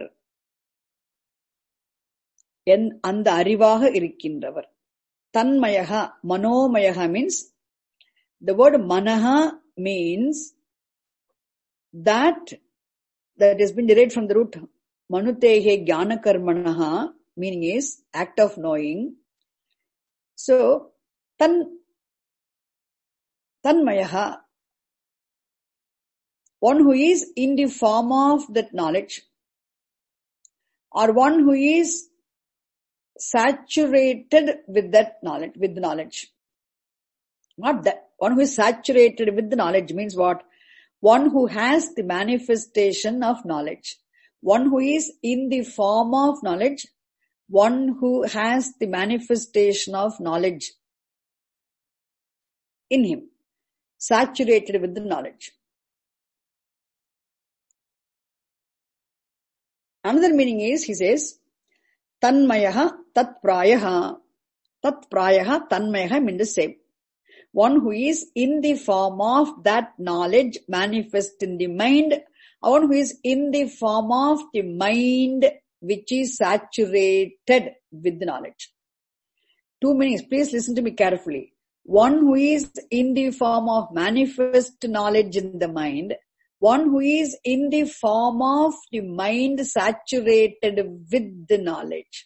En and arivaga irikkindravar. Tanmayaha, manomayaha means, the word manaha means that, that has been derived from the root manutehe jnana karmanaha, meaning is act of knowing. So, tan, tanmayaha, one who is in the form of that knowledge, or one who is saturated with that knowledge, with the knowledge. Not that, one who is saturated with the knowledge means what? One who has the manifestation of knowledge. One who is in the form of knowledge. One who has the manifestation of knowledge in him. Saturated with the knowledge. Another meaning is, he says, Tanmayaha tat prayaha. Tat prayaha, tanmayaha mean the same. One who is in the form of that knowledge manifest in the mind. One who is in the form of the mind which is saturated with the knowledge. Two meanings. Please listen to me carefully. One who is in the form of manifest knowledge in the mind. One who is in the form of the mind saturated with the knowledge.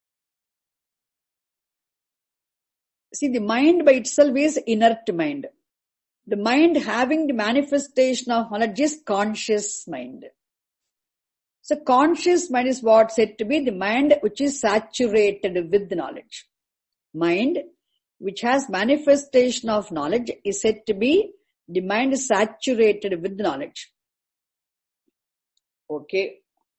See, the mind by itself is inert mind. The mind having the manifestation of knowledge is conscious mind. So conscious mind is what said to be the mind which is saturated with the knowledge. Mind which has manifestation of knowledge is said to be the mind saturated with the knowledge. Okay.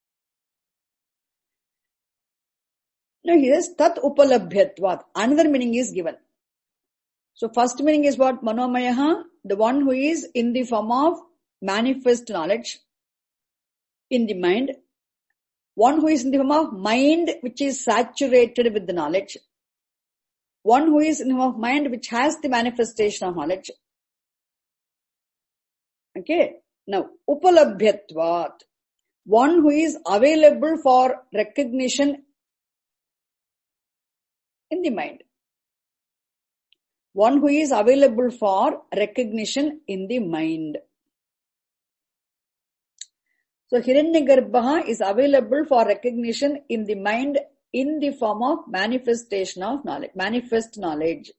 Now here is tat upalabhyatvat. Another meaning is given. So first meaning is what? Manomayaha, the one who is in the form of manifest knowledge in the mind. One who is in the form of mind which is saturated with the knowledge. One who is in the form of mind which has the manifestation of knowledge. Okay. Now, upalabhyatvat. One who is available for recognition in the mind. One who is available for recognition in the mind. So, Hiranyagarbha is available for recognition in the mind in the form of manifestation of knowledge, manifest knowledge.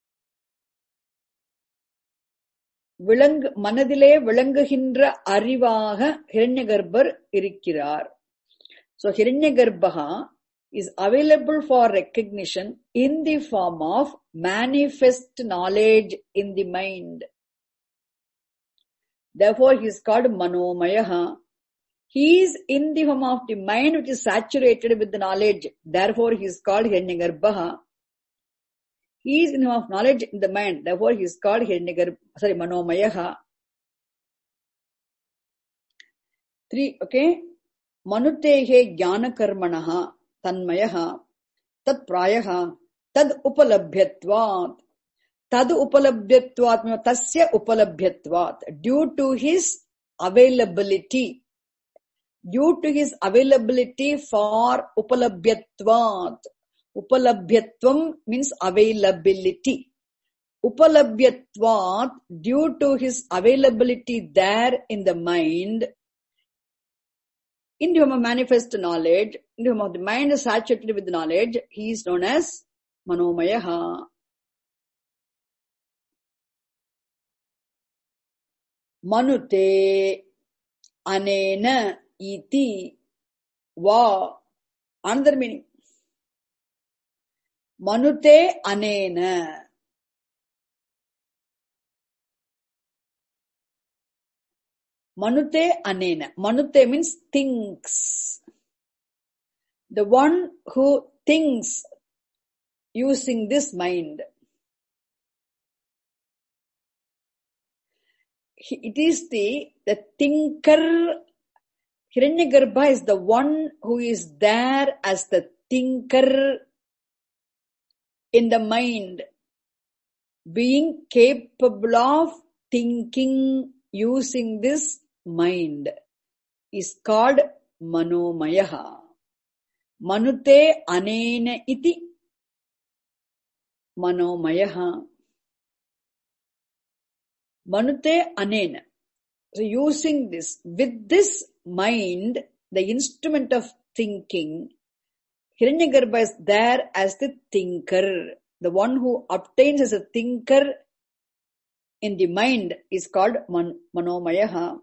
விளங்கு மனதிலே விளங்குகின்ற அறிவாக ஹிரண்யகர்பர் இருக்கிறார். So Hiranyagarbha is available for recognition in the form of manifest knowledge in the mind. Therefore, he is called Manomaya. He is in the form of the mind which is saturated with the knowledge. Therefore, he is called Hiranyagarbha. He is in the form of knowledge in the mind. Therefore, he is called Hiranyagarbha. Sorry, Manomaya. Three, okay. Manutehe jnana karmanaha tanmayaha tad prayaha tad upalabhyatvat. Tad upalabhyatvat, tasya upalabhyatvat. Due to his availability. Due to his availability for upalabhyatvat. Upalabhyatvam means availability. Upalabhyatvat, due to his availability there in the mind, in the form of manifest knowledge, in the form of the mind is saturated with knowledge, he is known as Manomaya. Manute anena iti va. Another meaning. Manute anena. Manute anena. Manute means thinks. The one who thinks using this mind. It is the, the thinker. Hiranyagarbha is the one who is there as the thinker in the mind, being capable of thinking using this mind, is called Manomaya. Manute anena iti Manomaya. Manute anena. So using this, with this mind, the instrument of thinking, Hiranyagarbha is there as the thinker. The one who obtains as a thinker in the mind is called man- Manomaya.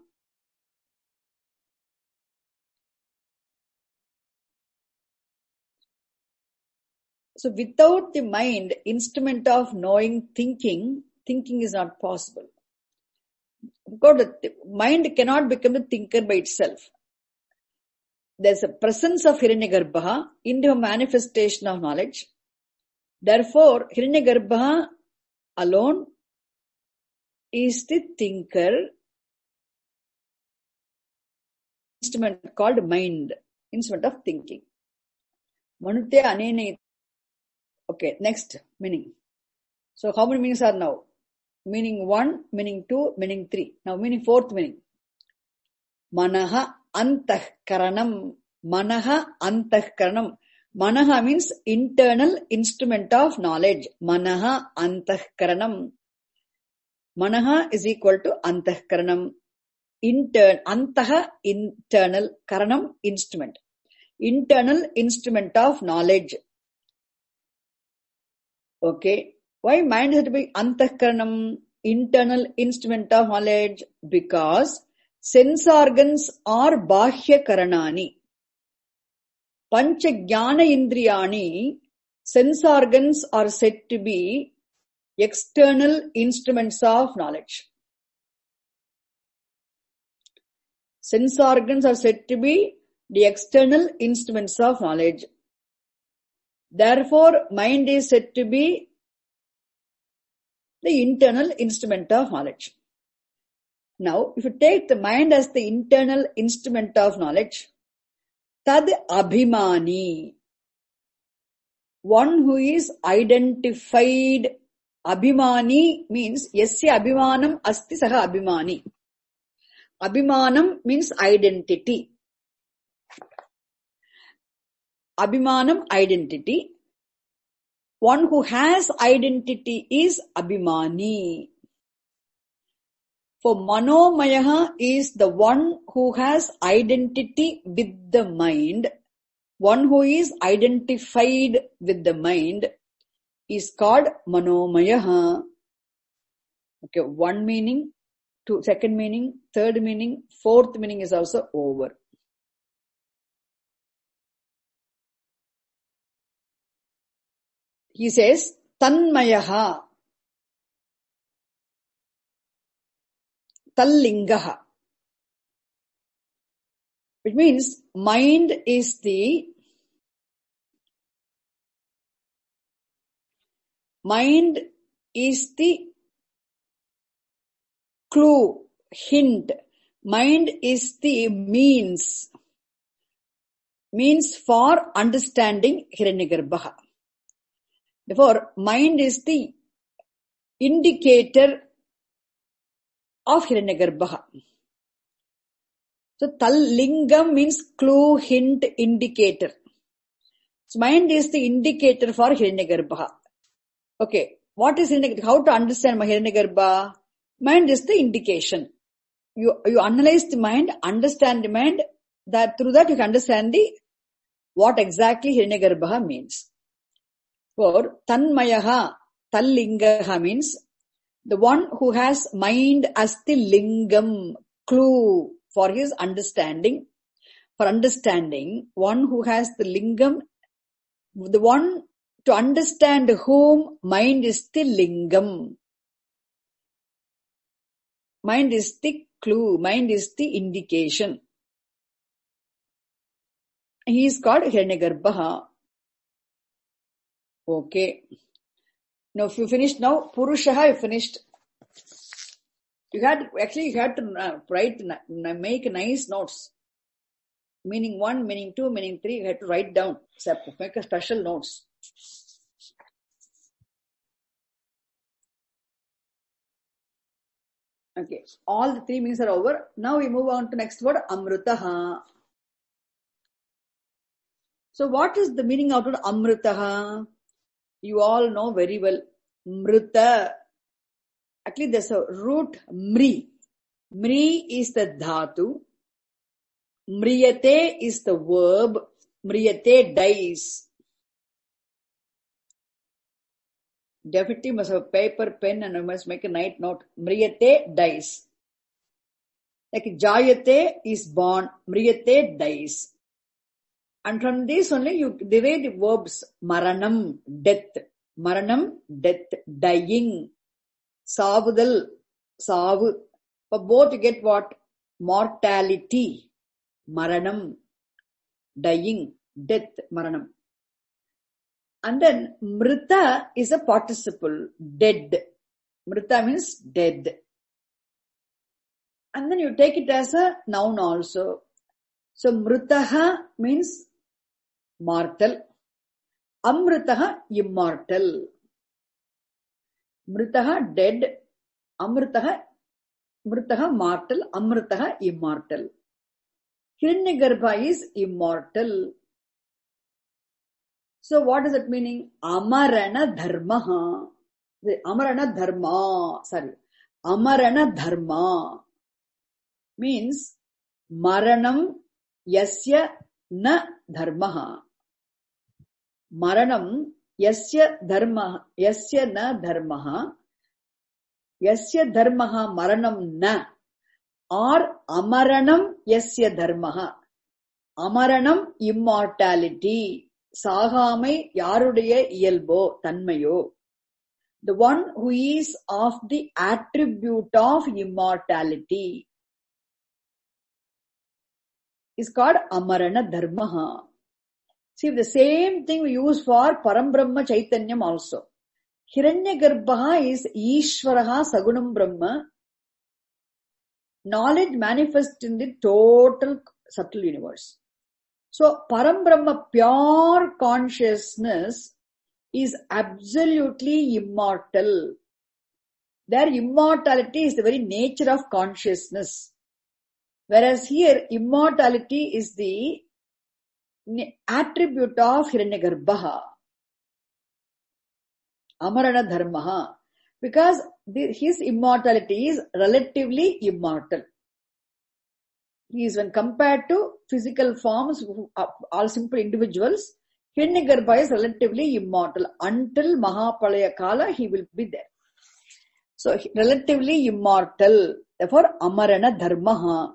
So without the mind, instrument of knowing thinking, thinking is not possible. Because the mind cannot become the thinker by itself. There's a presence of Hiranyagarbha in the manifestation of knowledge. Therefore, Hiranyagarbha alone is the thinker, instrument called mind, instrument of thinking. Manute anena. Okay, next meaning. So how many meanings are now? Meaning one, meaning two, meaning three. Now meaning fourth meaning. Manaha antahkaranam. Manaha antahkaranam. Manaha means internal instrument of knowledge. Manaha antahkaranam. Manaha is equal to antahkaranam. Intern, antaha internal, karanam instrument. Internal instrument of knowledge. Okay. Why mind has to be antahkaranam, internal instrument of knowledge? Because sense organs are bahya karanani. Pancha jnana indriyani, sense organs are said to be external instruments of knowledge. Sense organs are said to be the external instruments of knowledge. Therefore, mind is said to be the internal instrument of knowledge. Now, if you take the mind as the internal instrument of knowledge, tad abhimani, one who is identified. Abhimani means yasya abhimanam asti saha abhimani. Abhimanam means identity. Abhimanam, identity. One who has identity is abhimani. For Manomaya is the one who has identity with the mind. One who is identified with the mind is called Manomaya. Okay, one meaning, two, second meaning, third meaning, fourth meaning is also over. He says, Tanmayaha. tallingaha. Which means mind is the mind is the clue, hint. Mind is the means, means for understanding Hiranyagarbha. Therefore, mind is the indicator of Hiranyagarbha. So, Tallingam means clue, hint, indicator. So, mind is the indicator for Hiranyagarbha. Okay, what is Hiranyagarbha? How to understand Hiranyagarbha? Mind is the indication. You, you analyze the mind, understand the mind, that through that you can understand the what exactly Hiranyagarbha means. For Tanmayaha, Tallingaha means the one who has mind as the lingam, clue for his understanding. For understanding, one who has the lingam, the one to understand whom mind is the lingam. Mind is the clue, mind is the indication. He is called Hiranyagarbha. Okay. Now, if you finished now, Purushaha, you finished. You had, actually, you had to uh, write, make nice notes. Meaning one, meaning two, meaning three, you had to write down. Make a special notes. Okay. All the three meanings are over. Now we move on to next word, Amrutaha. So what is the meaning of the Amrutaha? You all know very well. Mrita. Actually, there's a root Mri. Mri is the dhatu. Mriyate is the verb. Mriyate dies. Definitely must have a paper, pen, and you must make a night note. Mriyate dies. Like Jayate is born. Mriyate dies. And from this only you derive the verbs Maranam, death. Maranam, death. Dying. Savudal, savu. For both you get what? Mortality. Maranam. Dying. Death. Maranam. And then Mrita is a participle. Dead. Mrita means dead. And then you take it as a noun also. So Mritaha means mortal. Amritaha immortal. Mritaha dead. Amritaha Mritaha mortal. Amritaha immortal. Hiranyagarbha is immortal. So what is it meaning? Amarana dharmaha. The Amarana dharma. Sorry. Amarana dharma means Maranam yasya na dharmaha. Maranam yasya dharma yasya na dharmaha. Yasya dharmaha maranam na. Or amaranam yasya dharmaha. Amaranam immortality. Sagamai yaruடைய இயல்போ தன்மையோ. The one who is of the attribute of immortality is called Amarana Dharmaha. See, the same thing we use for Parambrahma Chaitanyam also. Hiranyagarbha is Ishvaraha Sagunam Brahma. Knowledge manifests in the total subtle universe. So, Parambrahma, pure consciousness, is absolutely immortal. Their immortality is the very nature of consciousness. Whereas here, immortality is the attribute of Hiranyagarbha. Amarana Dharmaha. Because the, his immortality is relatively immortal. He is, when compared to physical forms, all simple individuals, Hiranyagarbha is relatively immortal. Until Mahapalaya Kala, he will be there. So, relatively immortal. Therefore, Amarana Dharmaha.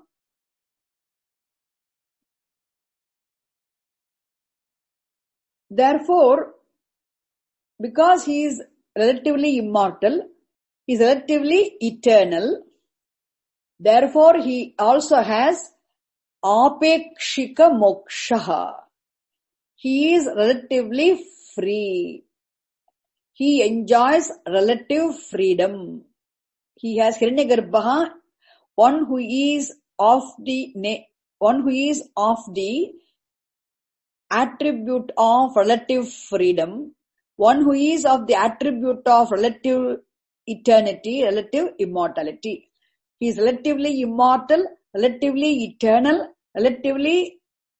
Therefore, because he is relatively immortal, he is relatively eternal, Therefore, he also has apekshika moksha. He is relatively free. He enjoys relative freedom. He has Hiranyagarbha, one who is of the one who is of the attribute of relative freedom, one who is of the attribute of relative eternity, relative immortality. He is relatively immortal, relatively eternal, relatively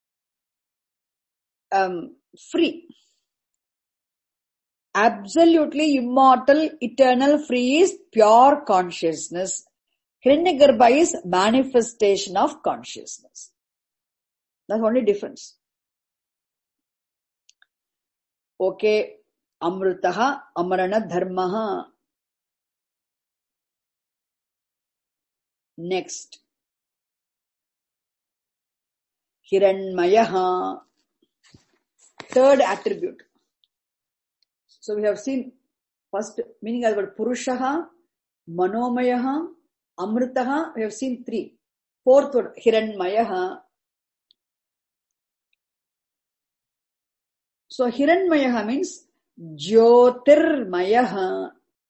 um, free. Absolutely immortal, eternal, free is pure consciousness. Hiranyagarbha is manifestation of consciousness. That's the only difference. Okay, Amrutaha, Amarana Dharmaha. Next. Hiranmayaha. Third attribute. So we have seen first meaning of the word Purushaha, Manomayaha, Amrutaha. We have seen three. Fourth word, Hiranmayaha. So Hiranmayaha means Jyotirmayaha.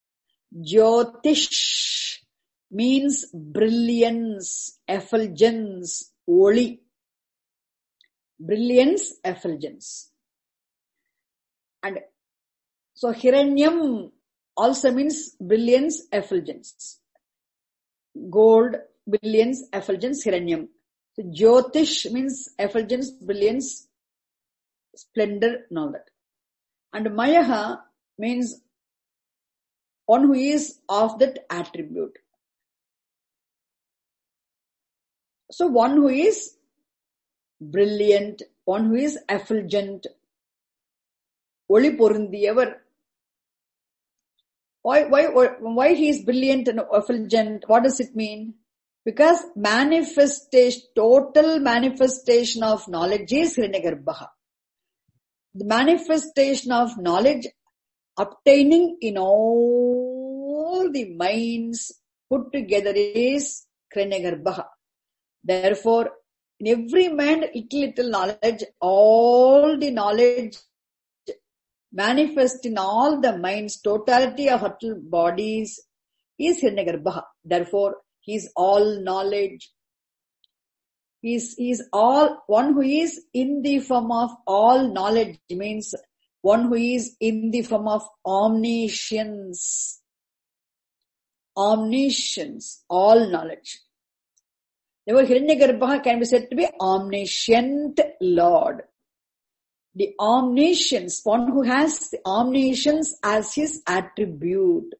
Jyotish means brilliance, effulgence, oli. Brilliance, effulgence. And so Hiranyam also means brilliance, effulgence. Gold, brilliance, effulgence, Hiranyam. So Jyotish means effulgence, brilliance, splendor, and all that. And Mayaha means one who is of that attribute. So one who is brilliant, one who is effulgent, Oli Porundiyavar. Why, why, why he is brilliant and effulgent? What does it mean? Because manifestation, total manifestation of knowledge is Hiranyagarbha. The manifestation of knowledge obtaining in all the minds put together is Hiranyagarbha. Therefore, in every mind, little, little knowledge, all the knowledge manifest in all the minds, totality of subtle bodies is Hiranyagarbha. Therefore, he is all knowledge. He is, he is all, one who is in the form of all knowledge means one who is in the form of omniscience. Omniscience, all knowledge. Therefore, Hiranyagarbha can be said to be omniscient Lord. The omniscience, one who has the omniscience as his attribute.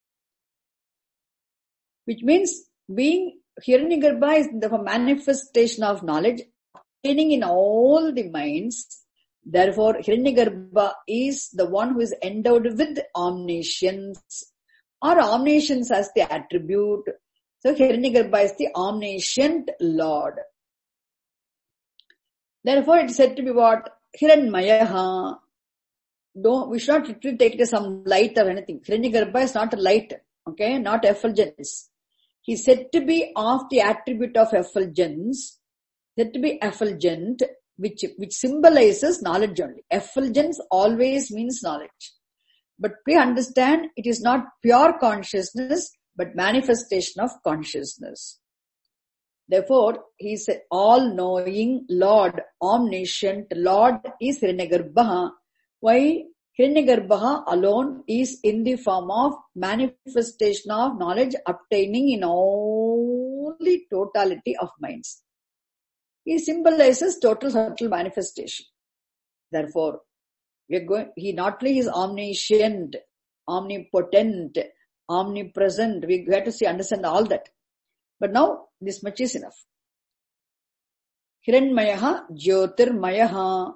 Which means being Hiranyagarbha is the manifestation of knowledge obtaining in all the minds. Therefore, Hiranyagarbha is the one who is endowed with omniscience or omniscience as the attribute. So Hiranyagarbha is the omniscient Lord. Therefore, it is said to be what? Hiranmayaha. Don't, we should not literally take it as some light or anything. Hiranyagarbha is not a light, okay, not effulgence. He is said to be of the attribute of effulgence, said to be effulgent, which, which symbolizes knowledge only. Effulgence always means knowledge. But please understand, it is not pure consciousness, but manifestation of consciousness. Therefore, he is all-knowing Lord, omniscient Lord is Hiranyagarbha. Why? Hiranyagarbha alone is in the form of manifestation of knowledge obtaining in all the totality of minds. He symbolizes total subtle manifestation. Therefore, we are going, he not only is omniscient, omnipotent, omnipresent. We have to see, understand all that. But now, this much is enough. Hiranmayaha, Jyotirmayaha.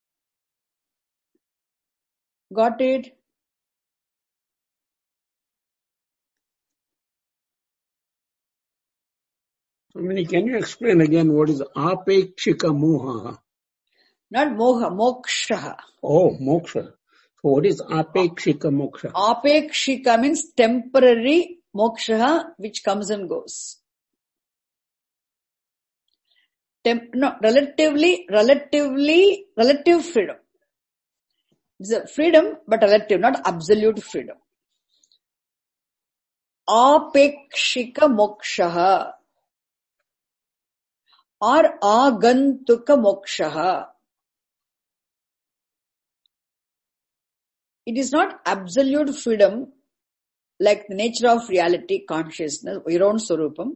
Got it? Swamini, can you explain again what is apekshika moha? Not moha, moksha. Oh, moksha. So what is apekshika moksha? Apekshika means temporary moksha which comes and goes. temp, no, relatively, relatively, relative freedom. It's a freedom, but relative, not absolute freedom. Apekshika mokshaha or agantuka mokshaha. It is not absolute freedom like the nature of reality, consciousness, your own swarupam.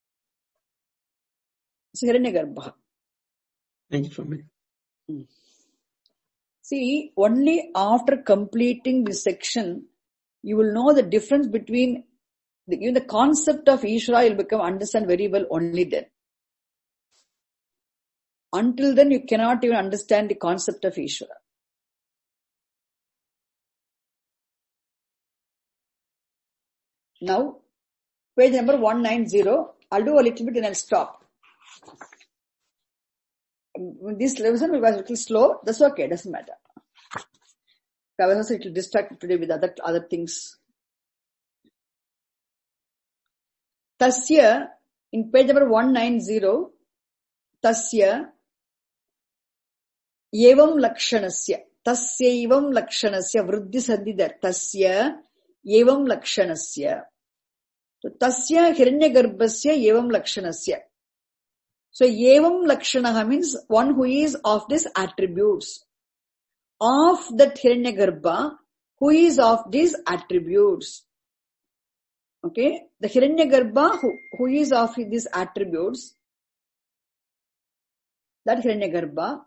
It's Hiranyagarbha. Thank you, Swami. Hmm. See, only after completing this section, you will know the difference between the, even the concept of Ishvara. You'll become understand very well only then. Until then, you cannot even understand the concept of Ishvara. Now, page number one ninety. I'll do a little bit and I'll stop. This lesson was a little slow. That's okay. Doesn't matter. I was also a little distracted today with other other things. Tasya, in page number one ninety, Tasya evam lakshanasya. Tasya evam lakshanasya. Vriddhi sandhi there. Tasya evam lakshanasya. So, Tasya hiranyagarbhasya evam lakshanasya. So, evam lakshanaha means one who is of these attributes. Of that hiranyagarbha, who is of these attributes. Okay, the hiranyagarbha who, who is of these attributes, that hiranyagarbha,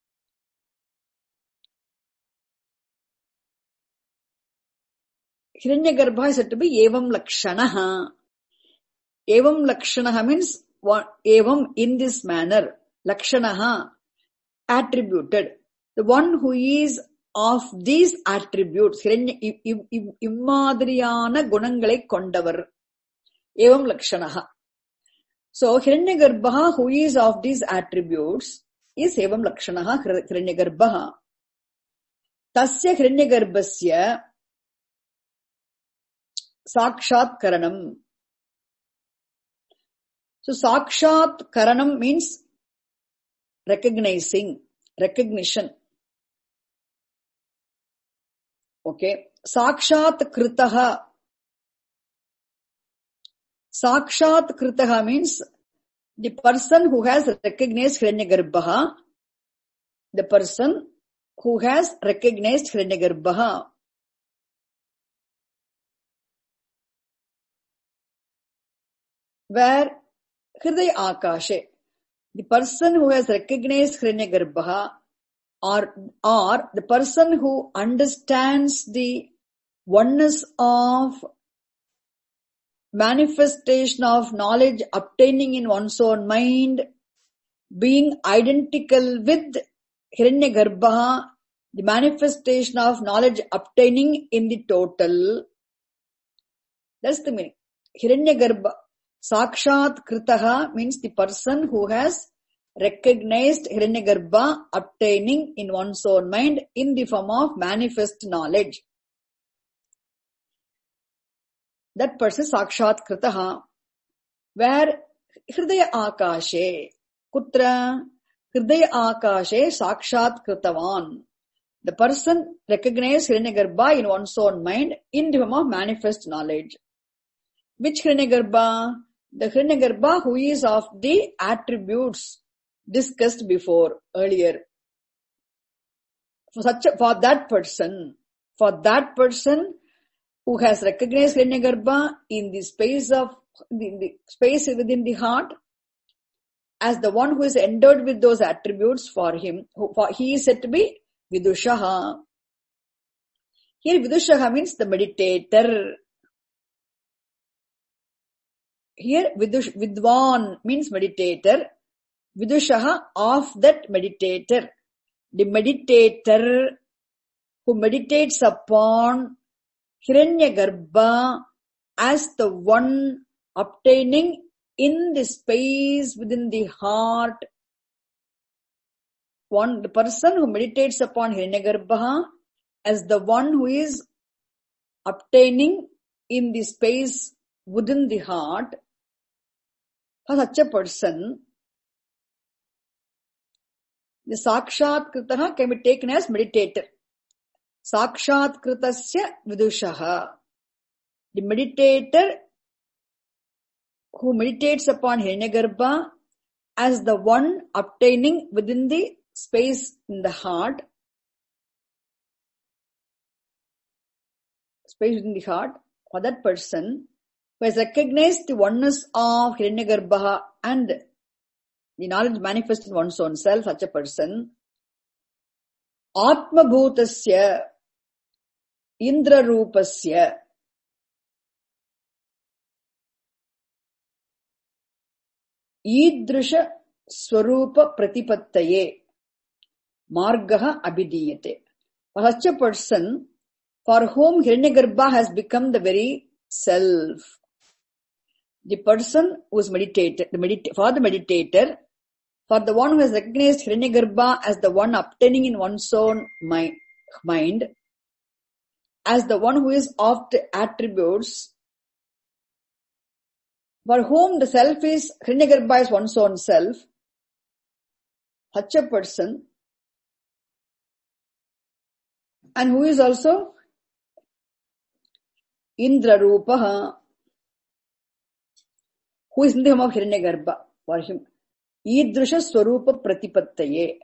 hiranyagarbha is said to be evam lakshanaha. Evam lakshanaha means one, evam in this manner, lakshanaha, attributed. The one who is of these attributes, hiranya immadriyana gunangalai kondavar, evam lakshanaha. So, hiranyagarbha who is of these attributes is evam lakshanaha hiranyagarbha. Tasya hiranyagarbhasya sakshat karanam. So, sakshat karanam means recognizing, recognition. Okay. Sakshat kritaha. Sakshat kritaha means the person who has recognized hiranyagarbha, the person who has recognized hiranyagarbha. Where Hridaya Akashe, the person who has recognized hiranyagarbha, or, or the person who understands the oneness of manifestation of knowledge obtaining in one's own mind, being identical with hiranyagarbha, the manifestation of knowledge obtaining in the total. That's the meaning. Hiranyagarbha, sakshat kritaha means the person who has recognized hiranyagarbha obtaining in one's own mind in the form of manifest knowledge. That person sakshat kritaha. Where hridaya akashe, kutra hridaya akashe sakshat kritavan. The person recognized hiranyagarbha in one's own mind in the form of manifest knowledge. Which hiranyagarbha? The hiranyagarbha who is of the attributes discussed before, earlier. For such a, for that person, for that person who has recognized hiranyagarbha in the space of, in the space within the heart, as the one who is endowed with those attributes for him, who, for, he is said to be vidushaha. Here vidushaha means the meditator. Here vidush, vidwan means meditator. Vidushaha of that meditator. The meditator who meditates upon hiranyagarbha as the one obtaining in the space within the heart. One, the person who meditates upon hiranyagarbha as the one who is obtaining in the space within the heart. For such a person, The Sakshatkritaha can be taken as meditator. Sakshatkritasya vidushaha. The meditator who meditates upon Hiranyagarbha as the one obtaining within the space in the heart, space within the heart, for that person who has recognized the oneness of Hiranyagarbha and the knowledge manifested in one's own self, such a person, Atma Bhutasya, Indra Rupasya, Idrisha Swarupa Pratipattaye, Margaha Abhidiyate. For such a person, for whom Hiranyagarbha has become the very self. The person who is meditated, the medita- for the meditator, for the one who has recognized Hiranyagarbha as the one obtaining in one's own mind, mind, as the one who is of the attributes, for whom the self is, Hiranyagarbha is one's own self, such a person, and who is also Indra Rupaha, who is in the form of Hiranyagarbha, for him. Idrisha Swarupa Pratipattaye.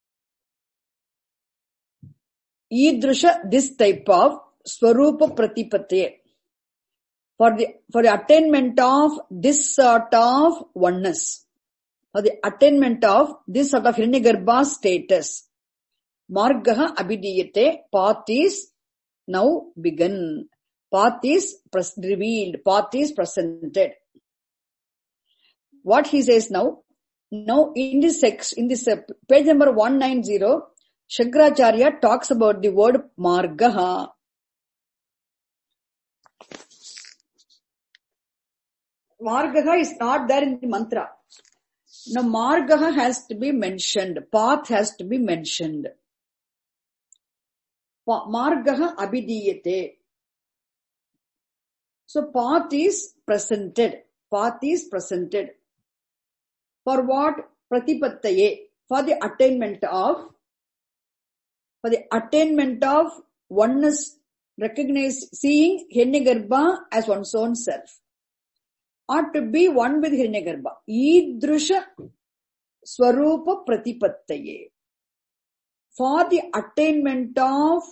Idrisha, this type of Swarupa Pratipattaye. For the, for the attainment of this sort of oneness, for the attainment of this sort of Hiranyagarbha status, Margaha Abhidiyate, path is now begun. Path is pres- revealed. Path is presented. What he says now, now in this section, in this uh, page number one ninety, Shankaracharya talks about the word Margaha. Margaha is not there in the mantra. Now Margaha has to be mentioned. Path has to be mentioned. Margaha Abhidiyate. So path is presented. Path is presented. For what? Pratipattaye. For the attainment of, for the attainment of oneness, recognize, seeing Hiranyagarbha as one's own self. Or to be one with Hiranyagarbha. Idrisha Swarupa Pratipattaye. For the attainment of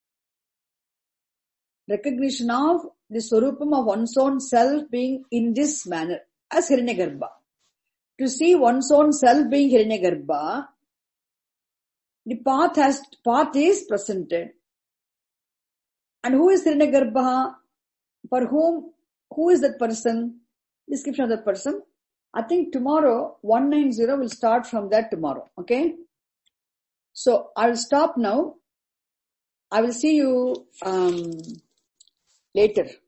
recognition of the Swarupam of one's own self being in this manner as Hiranyagarbha. To see one's own self being Hiranyagarbha, the path has, path is presented. And who is Hiranyagarbha? For whom, who is that person? Description of that person. I think tomorrow, one ninety will start from that tomorrow. Okay? So, I will stop now. I will see you um, later.